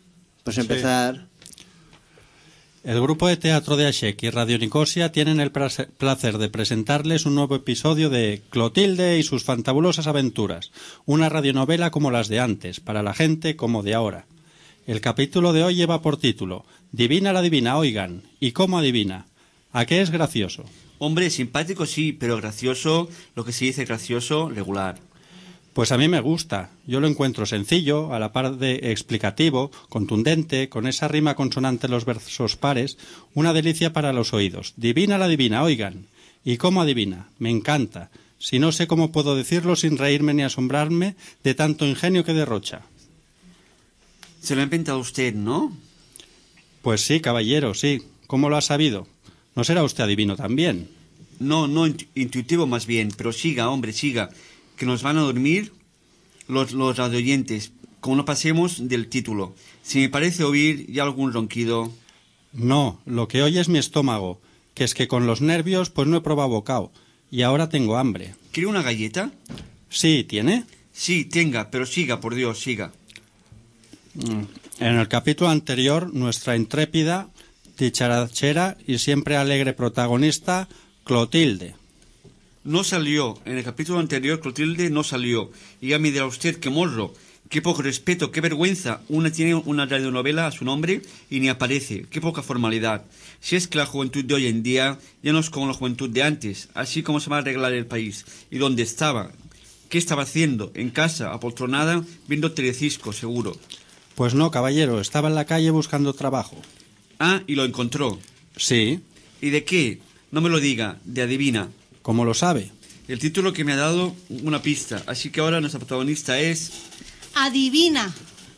Pues empezar. El grupo de teatro de Ashek y Radio Nicosia tienen el placer de presentarles un nuevo episodio de Clotilde y sus fantabulosas aventuras, una radionovela como las de antes, para la gente como de ahora. El capítulo de hoy lleva por título Divina la divina, oigan, ¿y cómo adivina? ¿A qué es gracioso? Hombre, simpático sí, pero gracioso, lo que se dice gracioso, regular. Pues a mí me gusta. Yo lo encuentro sencillo, a la par de explicativo, contundente, con esa rima consonante en los versos pares, una delicia para los oídos. Divina la divina, oigan. ¿Y cómo adivina? Me encanta. Si no sé cómo puedo decirlo sin reírme ni asombrarme de tanto ingenio que derrocha. Se lo ha inventado usted, ¿no? Pues sí, caballero, sí. ¿Cómo lo ha sabido? ¿No será usted adivino también? No, intuitivo más bien, pero siga, hombre, siga. Que nos van a dormir los radioyentes, como no pasemos del título. Si me parece oír ya algún ronquido... No, lo que oye es mi estómago, que es que con los nervios pues no he probado bocado, y ahora tengo hambre. ¿Quiere una galleta? Sí, ¿tiene? Sí, tenga, pero siga, por Dios, siga. En el capítulo anterior, nuestra intrépida, dicharachera y siempre alegre protagonista, Clotilde. No salió. En el capítulo anterior Clotilde no salió. Y ya me dirá usted qué morro, qué poco respeto, qué vergüenza. Una tiene una radionovela a su nombre y ni aparece. Qué poca formalidad. Si es que la juventud de hoy en día ya no es como la juventud de antes. Así como se va a arreglar el país. ¿Y dónde estaba? ¿Qué estaba haciendo? En casa, apoltronada, viendo Telecisco, seguro. Pues no, caballero. Estaba en la calle buscando trabajo. Ah, ¿y lo encontró? Sí. ¿Y de qué? No me lo diga. De adivina. ¿Cómo lo sabe? El título que me ha dado una pista. Así que ahora nuestra protagonista es... Adivina.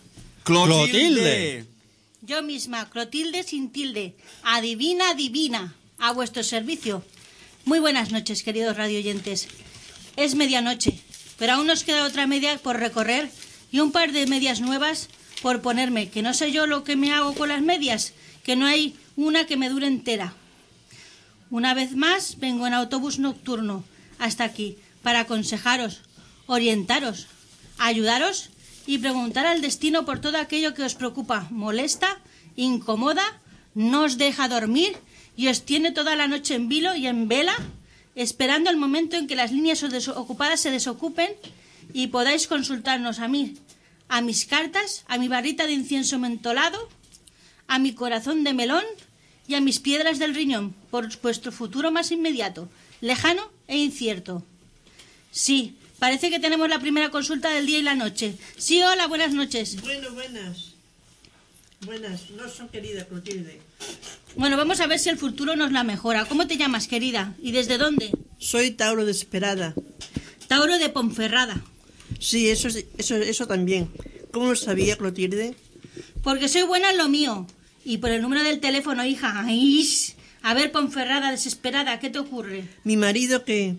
¡Clotilde! Yo misma, Clotilde sin tilde. Adivina, divina. A vuestro servicio. Muy buenas noches, queridos radioyentes. Es medianoche, pero aún nos queda otra media por recorrer y un par de medias nuevas por ponerme, que no sé yo lo que me hago con las medias, que no hay una que me dure entera. Una vez más vengo en autobús nocturno hasta aquí para aconsejaros, orientaros, ayudaros y preguntar al destino por todo aquello que os preocupa, molesta, incomoda, no os deja dormir y os tiene toda la noche en vilo y en vela, esperando el momento en que las líneas ocupadas se desocupen y podáis consultarnos a mí, a mis cartas, a mi barrita de incienso mentolado, a mi corazón de melón y a mis piedras del riñón, por vuestro futuro más inmediato, lejano e incierto. Sí, parece que tenemos la primera consulta del día y la noche. Sí, hola, buenas noches. Bueno, buenas. Buenas, no son querida Clotilde. Bueno, vamos a ver si el futuro nos la mejora. ¿Cómo te llamas, querida? ¿Y desde dónde? Soy Tauro desesperada. Tauro de Ponferrada. Sí, eso también. ¿Cómo lo sabía Clotilde? Porque soy buena en lo mío. Y por el número del teléfono, hija. ¡Ay! A ver, Ponferrada, desesperada, ¿qué te ocurre? Mi marido que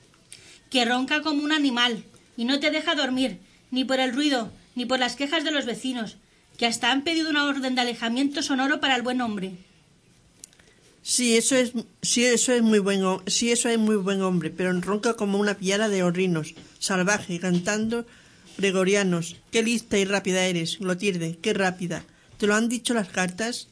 ronca como un animal y no te deja dormir, ni por el ruido, ni por las quejas de los vecinos, que hasta han pedido una orden de alejamiento sonoro para el buen hombre. Sí, eso es muy buen hombre, pero ronca como una piara de horrinos, salvaje, cantando gregorianos. Qué lista y rápida eres, Clotilde, qué rápida. ¿Te lo han dicho las cartas?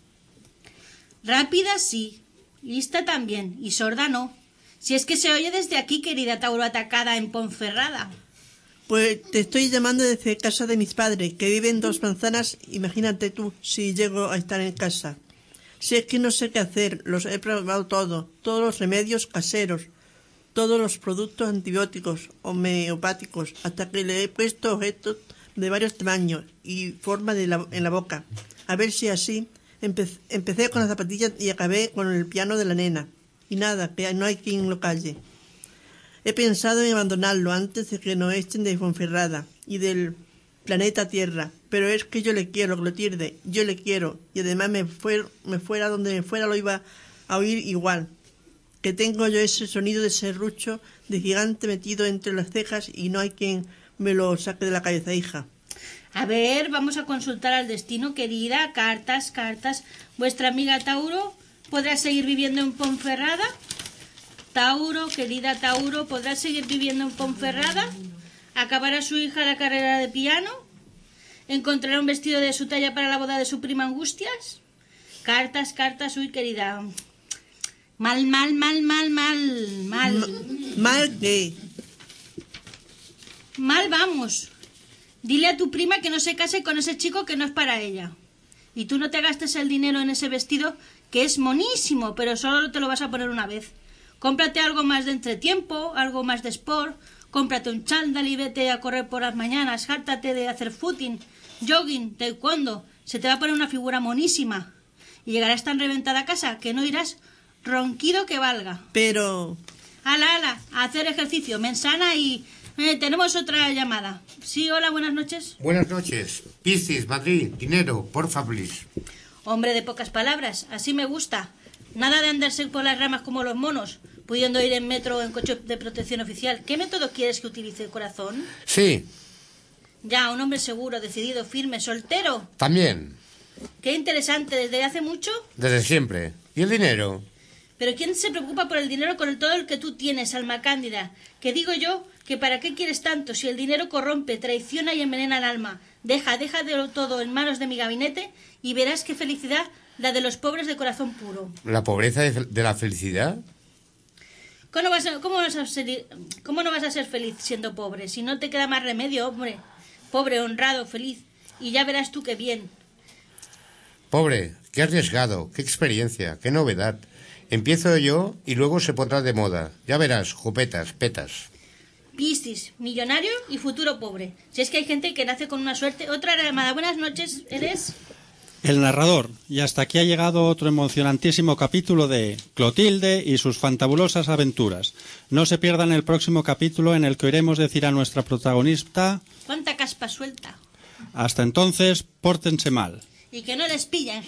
Rápida sí, lista también, y sorda no. Si es que se oye desde aquí, querida Tauro atacada en Ponferrada. Pues te estoy llamando desde casa de mis padres, que viven 2 manzanas. Imagínate tú si llego a estar en casa. Si es que no sé qué hacer, los he probado todos los remedios caseros, todos los productos antibióticos, homeopáticos, hasta que le he puesto objetos de varios tamaños y forma en la boca. A ver si así. Empecé con las zapatillas y acabé con el piano de la nena. Y nada, que no hay quien lo calle. He pensado en abandonarlo antes de que nos echen de Ponferrada y del planeta Tierra. Pero es que yo le quiero, Clotilde, yo le quiero. Y además me fuera donde me fuera lo iba a oír igual. Que tengo yo ese sonido de serrucho de gigante metido entre las cejas y no hay quien me lo saque de la cabeza, hija. A ver, vamos a consultar al destino, querida. Cartas. ¿Vuestra amiga Tauro podrá seguir viviendo en Ponferrada? Tauro, querida Tauro, ¿podrá seguir viviendo en Ponferrada? ¿Acabará su hija la carrera de piano? ¿Encontrará un vestido de su talla para la boda de su prima Angustias? Cartas, cartas, uy, querida. Mal. ¿Mal qué? Mal vamos. Dile a tu prima que no se case con ese chico que no es para ella. Y tú no te gastes el dinero en ese vestido que es monísimo, pero solo te lo vas a poner una vez. Cómprate algo más de entretiempo, algo más de sport. Cómprate un chándal y vete a correr por las mañanas. Hártate de hacer footing, jogging, taekwondo. Se te va a poner una figura monísima. Y llegarás tan reventada a casa que no irás ronquido que valga. Pero... Ala, a hacer ejercicio, mensana y... tenemos otra llamada. Sí, hola, buenas noches. Buenas noches. Piscis, Madrid, dinero, porfa, please. Hombre de pocas palabras, así me gusta. Nada de andarse por las ramas como los monos, pudiendo ir en metro o en coche de protección oficial. ¿Qué método quieres que utilice, corazón? Sí, Ya, un hombre seguro, decidido, firme, soltero. también, Qué interesante, ¿desde hace mucho? desde siempre. ¿Y el dinero? Pero ¿quién se preocupa por el dinero con todo el que tú tienes, alma cándida? Que digo yo que para qué quieres tanto si el dinero corrompe, traiciona y envenena el alma. Deja de todo en manos de mi gabinete y verás qué felicidad la de los pobres de corazón puro. ¿La pobreza de la felicidad? ¿Cómo no vas a ser feliz siendo pobre? Si no te queda más remedio, hombre. Pobre, honrado, feliz. Y ya verás tú qué bien. Pobre, qué arriesgado, qué experiencia, qué novedad. Empiezo yo y luego se pondrá de moda. Ya verás, jupetas, petas. Piscis, millonario y futuro pobre. Si es que hay gente que nace con una suerte. Otra llamada. Buenas noches, ¿eres? El narrador. Y hasta aquí ha llegado otro emocionantísimo capítulo de Clotilde y sus fantabulosas aventuras. No se pierdan el próximo capítulo en el que oiremos decir a nuestra protagonista... ¿Cuánta caspa suelta? Hasta entonces, pórtense mal. Y que no les pillen.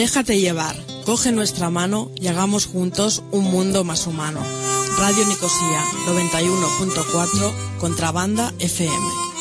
Déjate llevar, coge nuestra mano y hagamos juntos un mundo más humano. Radio Nicosia 91.4, Contrabanda FM.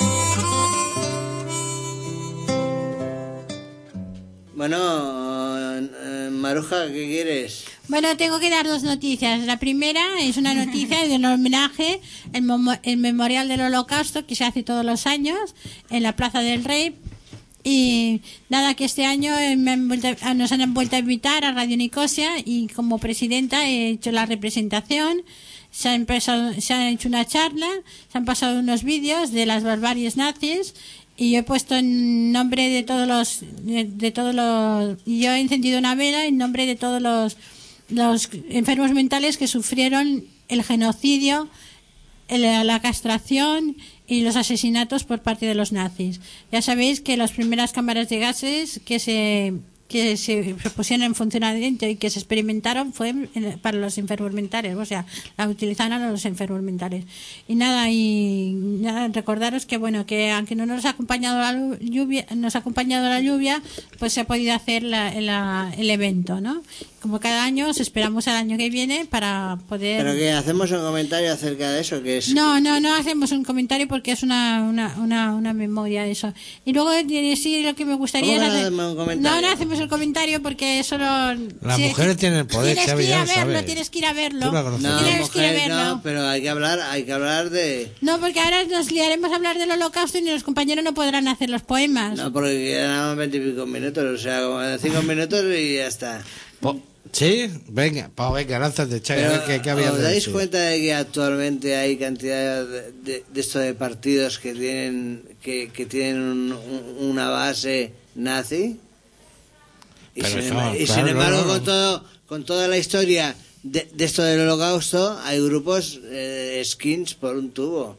Bueno, Maruja, ¿qué quieres? Bueno, tengo que dar dos noticias. La primera es una noticia de un homenaje, el Memorial del Holocausto, que se hace todos los años en la Plaza del Rey. Y nada, que este año nos han vuelto a invitar a Radio Nicosia y como presidenta he hecho la representación. Se ha hecho una charla, se han pasado unos vídeos de las barbaries nazis y yo he puesto en nombre de todos los yo he encendido una vela en nombre de todos los enfermos mentales que sufrieron el genocidio, la castración y los asesinatos por parte de los nazis. Ya sabéis que las primeras cámaras de gases que se pusieron en funcionamiento y que se experimentaron fue para los enfermos mentales, o sea, la utilizaron a los enfermos mentales. Y nada, recordaros que bueno, que aunque no nos ha acompañado la lluvia, pues se ha podido hacer el evento, ¿no? Como cada año, os esperamos al año que viene para poder... ¿Pero que hacemos un comentario acerca de eso? Que es... No hacemos un comentario porque es una memoria eso. Y luego sí, lo que me gustaría es hacer... No hacemos el comentario porque solo... Las mujeres tienen el poder, Xavi, ya lo sabes. Tienes que ir a verlo. No, pero hay que hablar de... No, porque ahora nos liaremos a hablar del Holocausto y los compañeros no podrán hacer los poemas. No, porque quedan 20 y pico minutos, o sea, como 5 minutos y ya está. ¿Sí? Venga, lánzate, Xavi, a ver qué había. ¿Os dais cuenta de que actualmente hay cantidad de esto de partidos que tienen una base nazi? Y sin embargo, con toda la historia de esto del Holocausto, hay grupos skins por un tubo.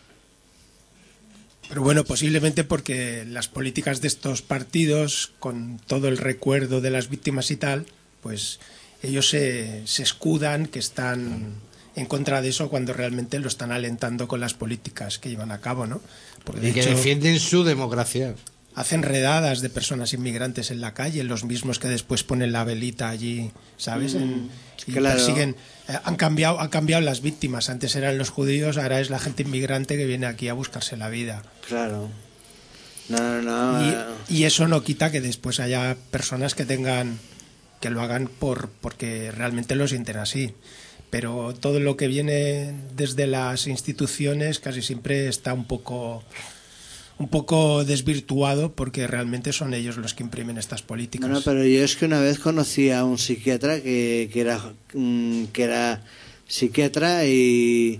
Pero bueno, posiblemente porque las políticas de estos partidos, con todo el recuerdo de las víctimas y tal, pues ellos se escudan que están en contra de eso cuando realmente lo están alentando con las políticas que llevan a cabo, ¿no? Porque y que defienden su democracia. Hacen redadas de personas inmigrantes en la calle, los mismos que después ponen la velita allí, ¿sabes? Y claro. Persiguen. Han cambiado las víctimas. Antes eran los judíos, ahora es la gente inmigrante que viene aquí a buscarse la vida. Claro. No. Y eso no quita que después haya personas que lo hagan porque realmente lo sienten así. Pero todo lo que viene desde las instituciones casi siempre está un poco desvirtuado porque realmente son ellos los que imprimen estas políticas. No, pero yo es que una vez conocí a un psiquiatra que era psiquiatra y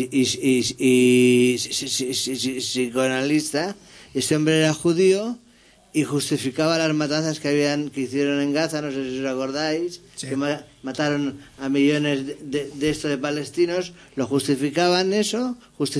psicoanalista. Este hombre era judío y justificaba las matanzas que hicieron en Gaza, no sé si os acordáis, sí. Que mataron a millones de palestinos, justificaba eso,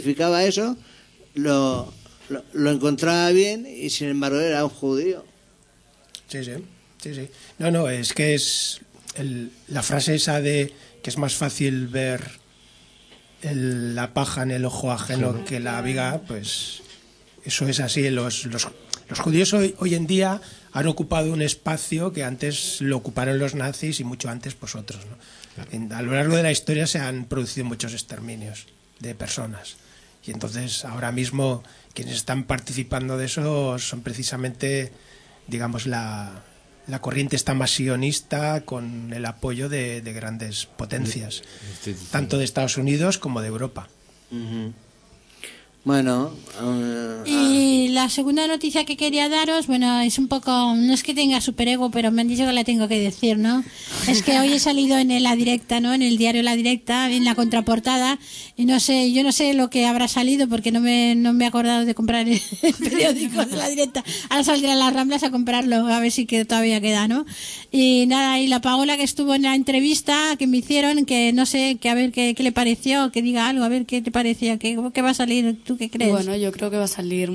lo encontraba bien y sin embargo era un judío. Sí. No, es que es la frase esa de que es más fácil ver la paja en el ojo ajeno que la viga, pues eso es así. Los judíos hoy en día han ocupado un espacio que antes lo ocuparon los nazis y mucho antes pues otros, ¿no? A lo largo de la historia se han producido muchos exterminios de personas y entonces ahora mismo quienes están participando de eso son precisamente, digamos, la corriente esta más sionista con el apoyo de grandes potencias, tanto de Estados Unidos como de Europa. Uh-huh. Bueno, y la segunda noticia que quería daros, bueno, es un poco, no es que tenga superego, pero me han dicho que la tengo que decir, ¿no? Es que hoy he salido en La Directa, ¿no? En el diario La Directa, en la contraportada, y yo no sé lo que habrá salido porque no me he acordado de comprar el periódico de La Directa. Ahora saldré a las Ramblas a comprarlo, a ver si todavía queda, ¿no? Y nada, y la Paola que estuvo en la entrevista que me hicieron, que no sé, que a ver qué le pareció, que diga algo, a ver qué te parecía, qué va a salir tú. ¿Qué crees? Bueno, yo creo que va a salir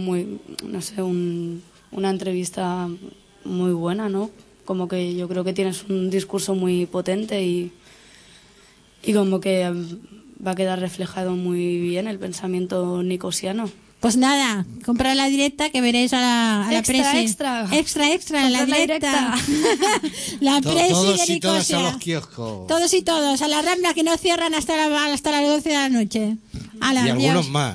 una entrevista muy buena, ¿no? Como que yo creo que tienes un discurso muy potente y como que va a quedar reflejado muy bien el pensamiento nicosiano. Pues nada, comprad la directa que veréis a la Extra, presi. extra. Extra, la Comprad la directa. La presi Todos de y todas a Nicosia. los kioscos. Todos y todos, a la Rambla, que no cierran hasta las 12 de la noche. Hala, Y adiós. algunos más.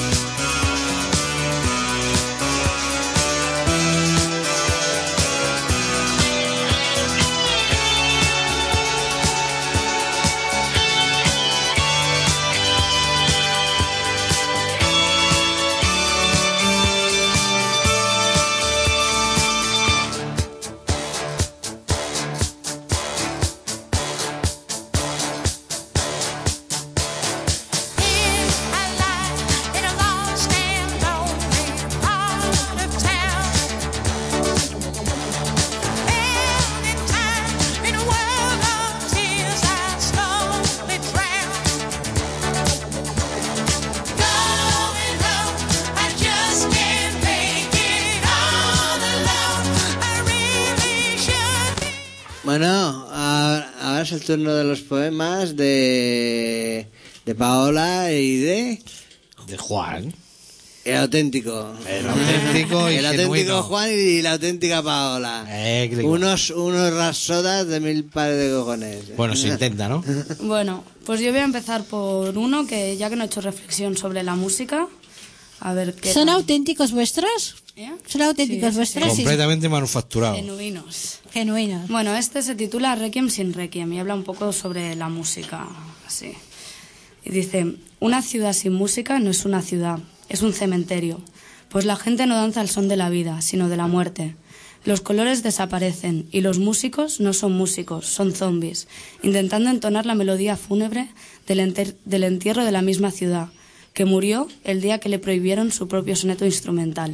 Bueno, ahora es el turno de los poemas de Paola y de Juan. El auténtico. El auténtico y el auténtico genuino. Juan y la auténtica Paola. Unos rapsodas de 1000 pares de cojones. Bueno, se intenta, ¿no? Bueno, pues yo voy a empezar por uno que ya que no he hecho reflexión sobre la música, a ver qué ¿Son tal. auténticos vuestros? ¿Son auténticos vuestros? Sí. Completamente manufacturado. Genuinos. Genuinos. Bueno, este se titula Requiem sin Requiem y habla un poco sobre la música, así. Y dice, una ciudad sin música no es una ciudad, es un cementerio, pues la gente no danza al son de la vida, sino de la muerte. Los colores desaparecen y los músicos no son músicos, son zombies, intentando entonar la melodía fúnebre del entierro de la misma ciudad, que murió el día que le prohibieron su propio soneto instrumental.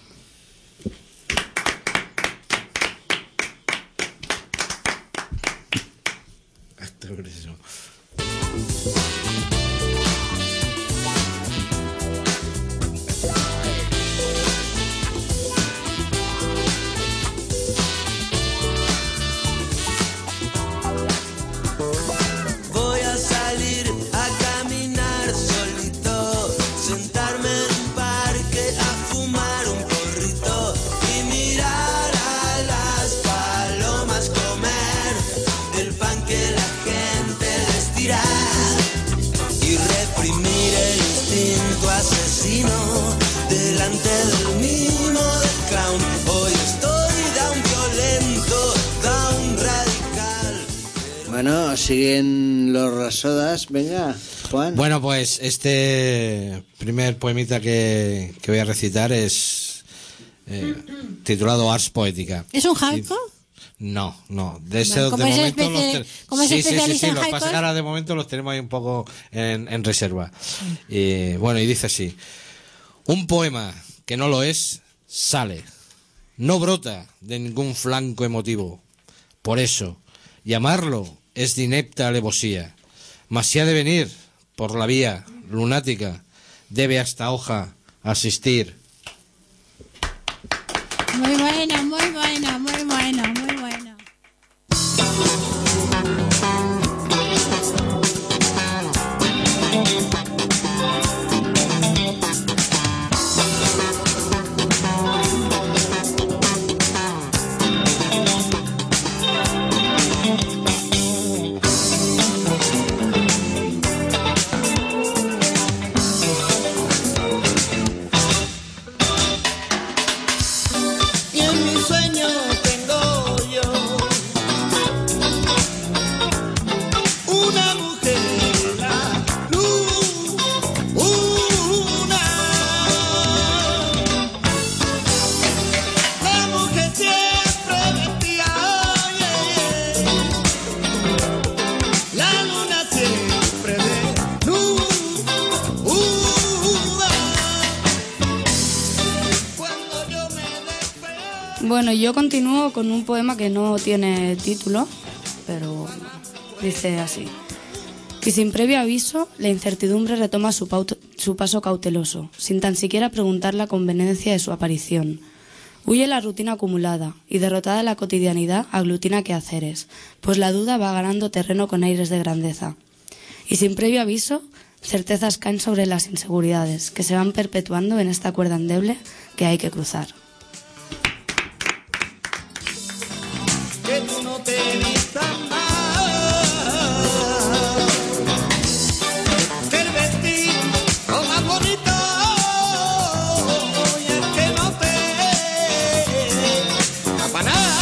Voy a salir a caminar solito, sentarme en un parque a fumar un porrito y mirar a las palomas comer el pan que la gente les tira y reprimir el instinto asesino delante del mimo del clown. Hoy estoy down violento, down radical. Bueno, siguen los rasodas. Venga, Juan. Bueno, pues este primer poemita que voy a recitar es titulado Ars Poética. ¿Es un haiku? No. De ese, Bueno, como de es momento como es sí, especialista en lo que pasa haikus. es que ahora de momento los tenemos ahí un poco en reserva. Y bueno, y dice así: un poema que no lo es, sale. No brota de ningún flanco emotivo. Por eso, llamarlo es de inepta alevosía. Mas si ha de venir por la vía lunática, debe a esta hoja asistir. Muy bueno, muy bueno, muy bueno, muy bueno. Y en mi sueño tengo yo una mujer, la luna, la mujer siempre vestía, la luna siempre desnuda. Bueno, yo continúo con un poema que no tiene título, pero dice así. Y sin previo aviso, la incertidumbre retoma su paso cauteloso, sin tan siquiera preguntar la conveniencia de su aparición. Huye la rutina acumulada, y derrotada la cotidianidad aglutina quehaceres, pues la duda va ganando terreno con aires de grandeza. Y sin previo aviso, certezas caen sobre las inseguridades, que se van perpetuando en esta cuerda endeble que hay que cruzar. Que tú no te vistas más, que el vestido más bonito y el que no te tapa nada.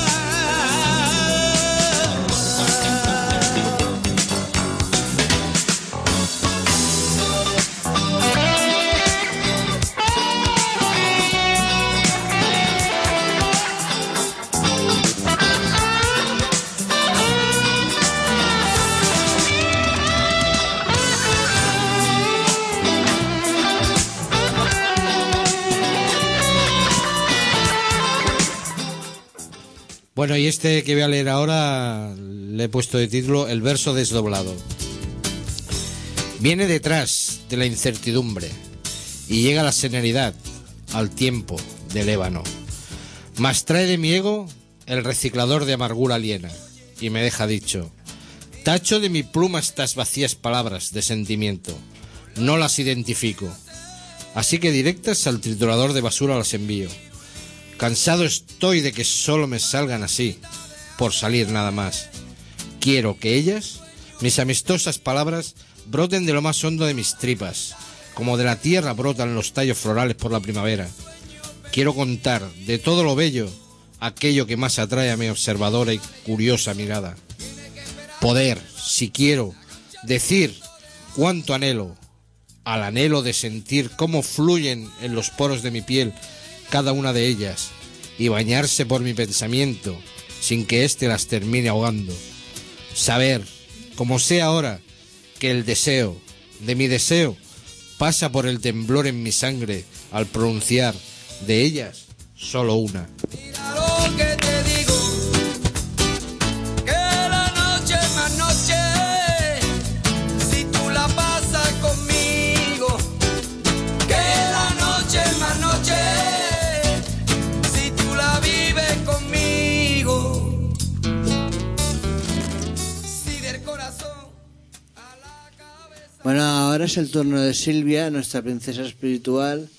Bueno, y este que voy a leer ahora le he puesto de título El verso desdoblado. Viene detrás de la incertidumbre y llega la serenidad al tiempo del ébano. Mas trae de mi ego el reciclador de amargura aliena y me deja dicho: tacho de mi pluma estas vacías palabras de sentimiento, no las identifico. Así que directas al triturador de basura las envío. Cansado estoy de que solo me salgan así, por salir nada más. Quiero que ellas, mis amistosas palabras, broten de lo más hondo de mis tripas, como de la tierra brotan los tallos florales por la primavera. Quiero contar de todo lo bello aquello que más atrae a mi observadora y curiosa mirada. Poder, si quiero, decir cuánto anhelo, al anhelo de sentir cómo fluyen en los poros de mi piel cada una de ellas, y bañarse por mi pensamiento sin que éste las termine ahogando. Saber, como sé ahora, que el deseo de mi deseo pasa por el temblor en mi sangre al pronunciar de ellas solo una. Mira lo que te digo, que la noche es más noche si tú la pasas conmigo, que la noche es más noche si tú la vives conmigo. Si del corazón. Bueno, ahora es el turno de Silvia, nuestra princesa espiritual,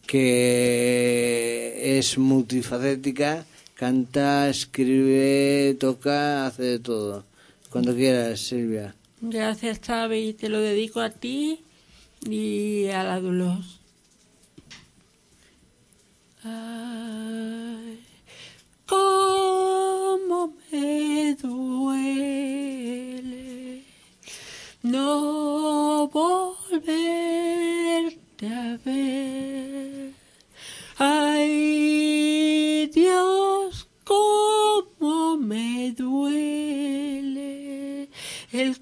que es multifacética, canta, escribe, toca, hace de todo. Cuando quieras, Silvia. Gracias, Xavi. Te lo dedico a ti y a la Dolores. Ay, cómo me duele no volverte a ver. Ay, Dios, cómo me duele el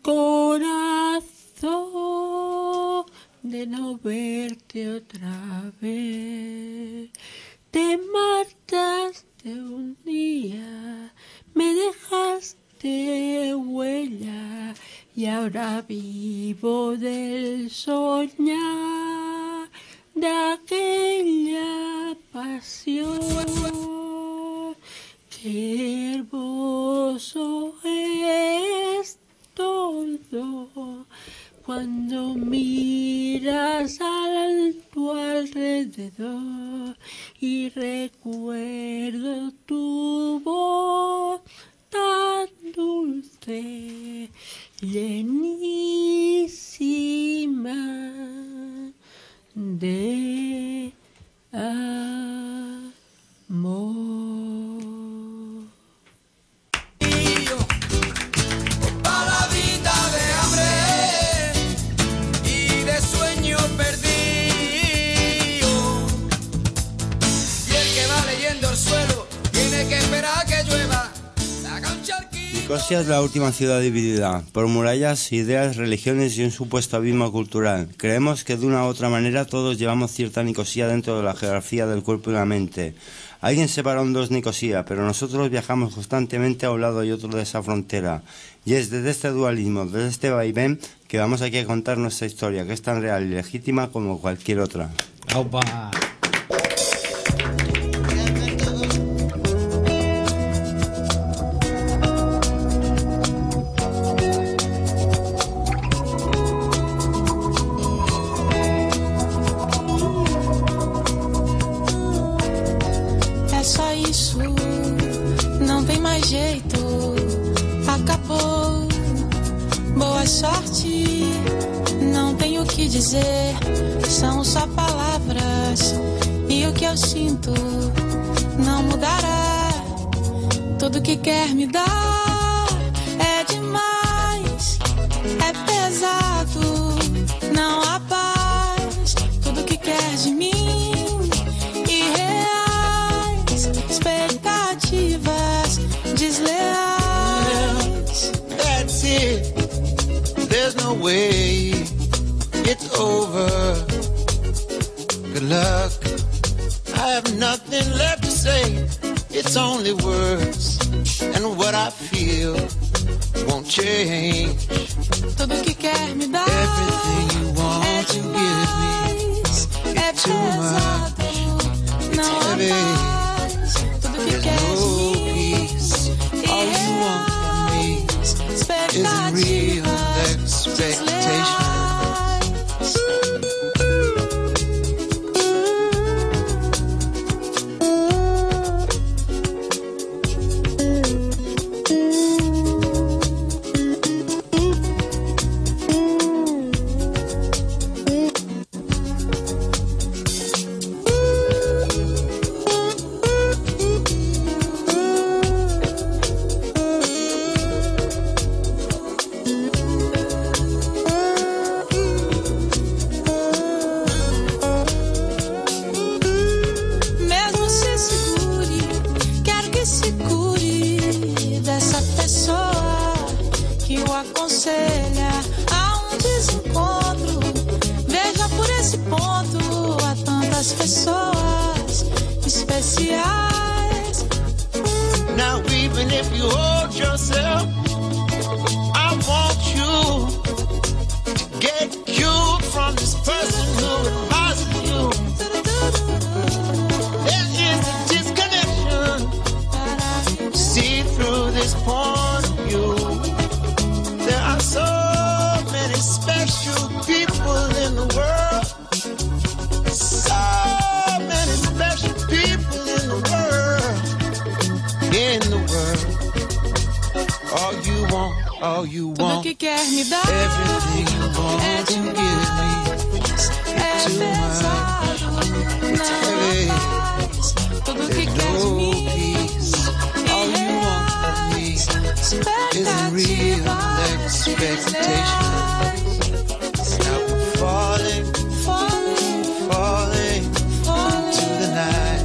corazón de no verte otra vez. Te marchaste un día, me dejaste huella y ahora vivo del soñar de aquella pasión. Qué hermoso es todo cuando miras a tu alrededor y recuerdo tu voz tan dulce, llenísima de amor. Pa' la vida de hambre y de sueño perdido. Y el que va leyendo el suelo tiene que esperar que llueva. Saca un charquito. Nicosia es la última ciudad dividida por murallas, ideas, religiones y un supuesto abismo cultural. Creemos que de una u otra manera todos llevamos cierta Nicosia dentro de la geografía del cuerpo y la mente. Alguien separa un dos Nicosia, pero nosotros viajamos constantemente a un lado y otro de esa frontera. Y es desde este dualismo, desde este vaivén, que vamos aquí a contar nuestra historia, que es tan real y legítima como cualquier otra. ¡Aupa! te dizer são só palavras, e o que eu sinto não mudará. Tudo que quer me dar é demais, é pesado, não há paz. Tudo que quer de mim, irreais, expectativas desleais. That's it, there's no way it's over. Good luck, I have nothing left to say. It's only words, and what I feel won't change. Tudo que quer me dar everything you want é to demais, give me, é it's too much, pesado, não há heavy. paz. Tudo que There's quer no de mim, peace. All you want from me is real expectation. mesmo se segure, quero que se cure dessa pessoa que o aconselha a um desencontro. Veja por esse ponto, há tantas pessoas especiais. Now even if you hold yourself, I want you to get cured from this person who admires you. There is a disconnection. See through this point of view. There are so many special people in the world. So many special people in the world. In the world. All you Tudo want, que quer me dar everything you want é to give me, demais, é too pesado, não há paz. Tudo que quer de mim, all you want from me is real expectation. Now we're falling, falling into the night.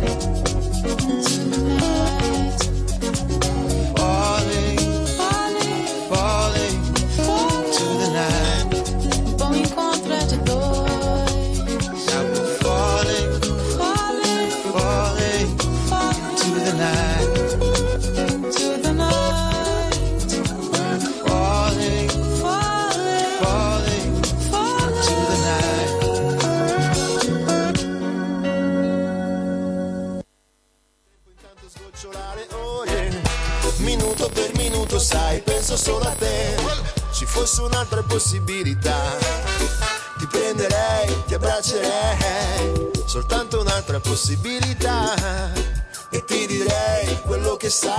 Falling into the night. bom encontro é de dois. Now we're falling into the night. Into the night. Falling into the night. Intanto sgocciolare ore, minuto per minuto, sai, penso solo a te. Ci fosse un'altra possibilità, ti prenderei, ti abbraccerei, soltanto un'altra possibilità, e ti direi quello che sai.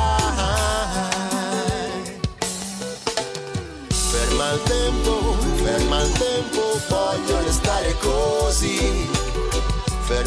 Ferma il tempo, voglio restare così,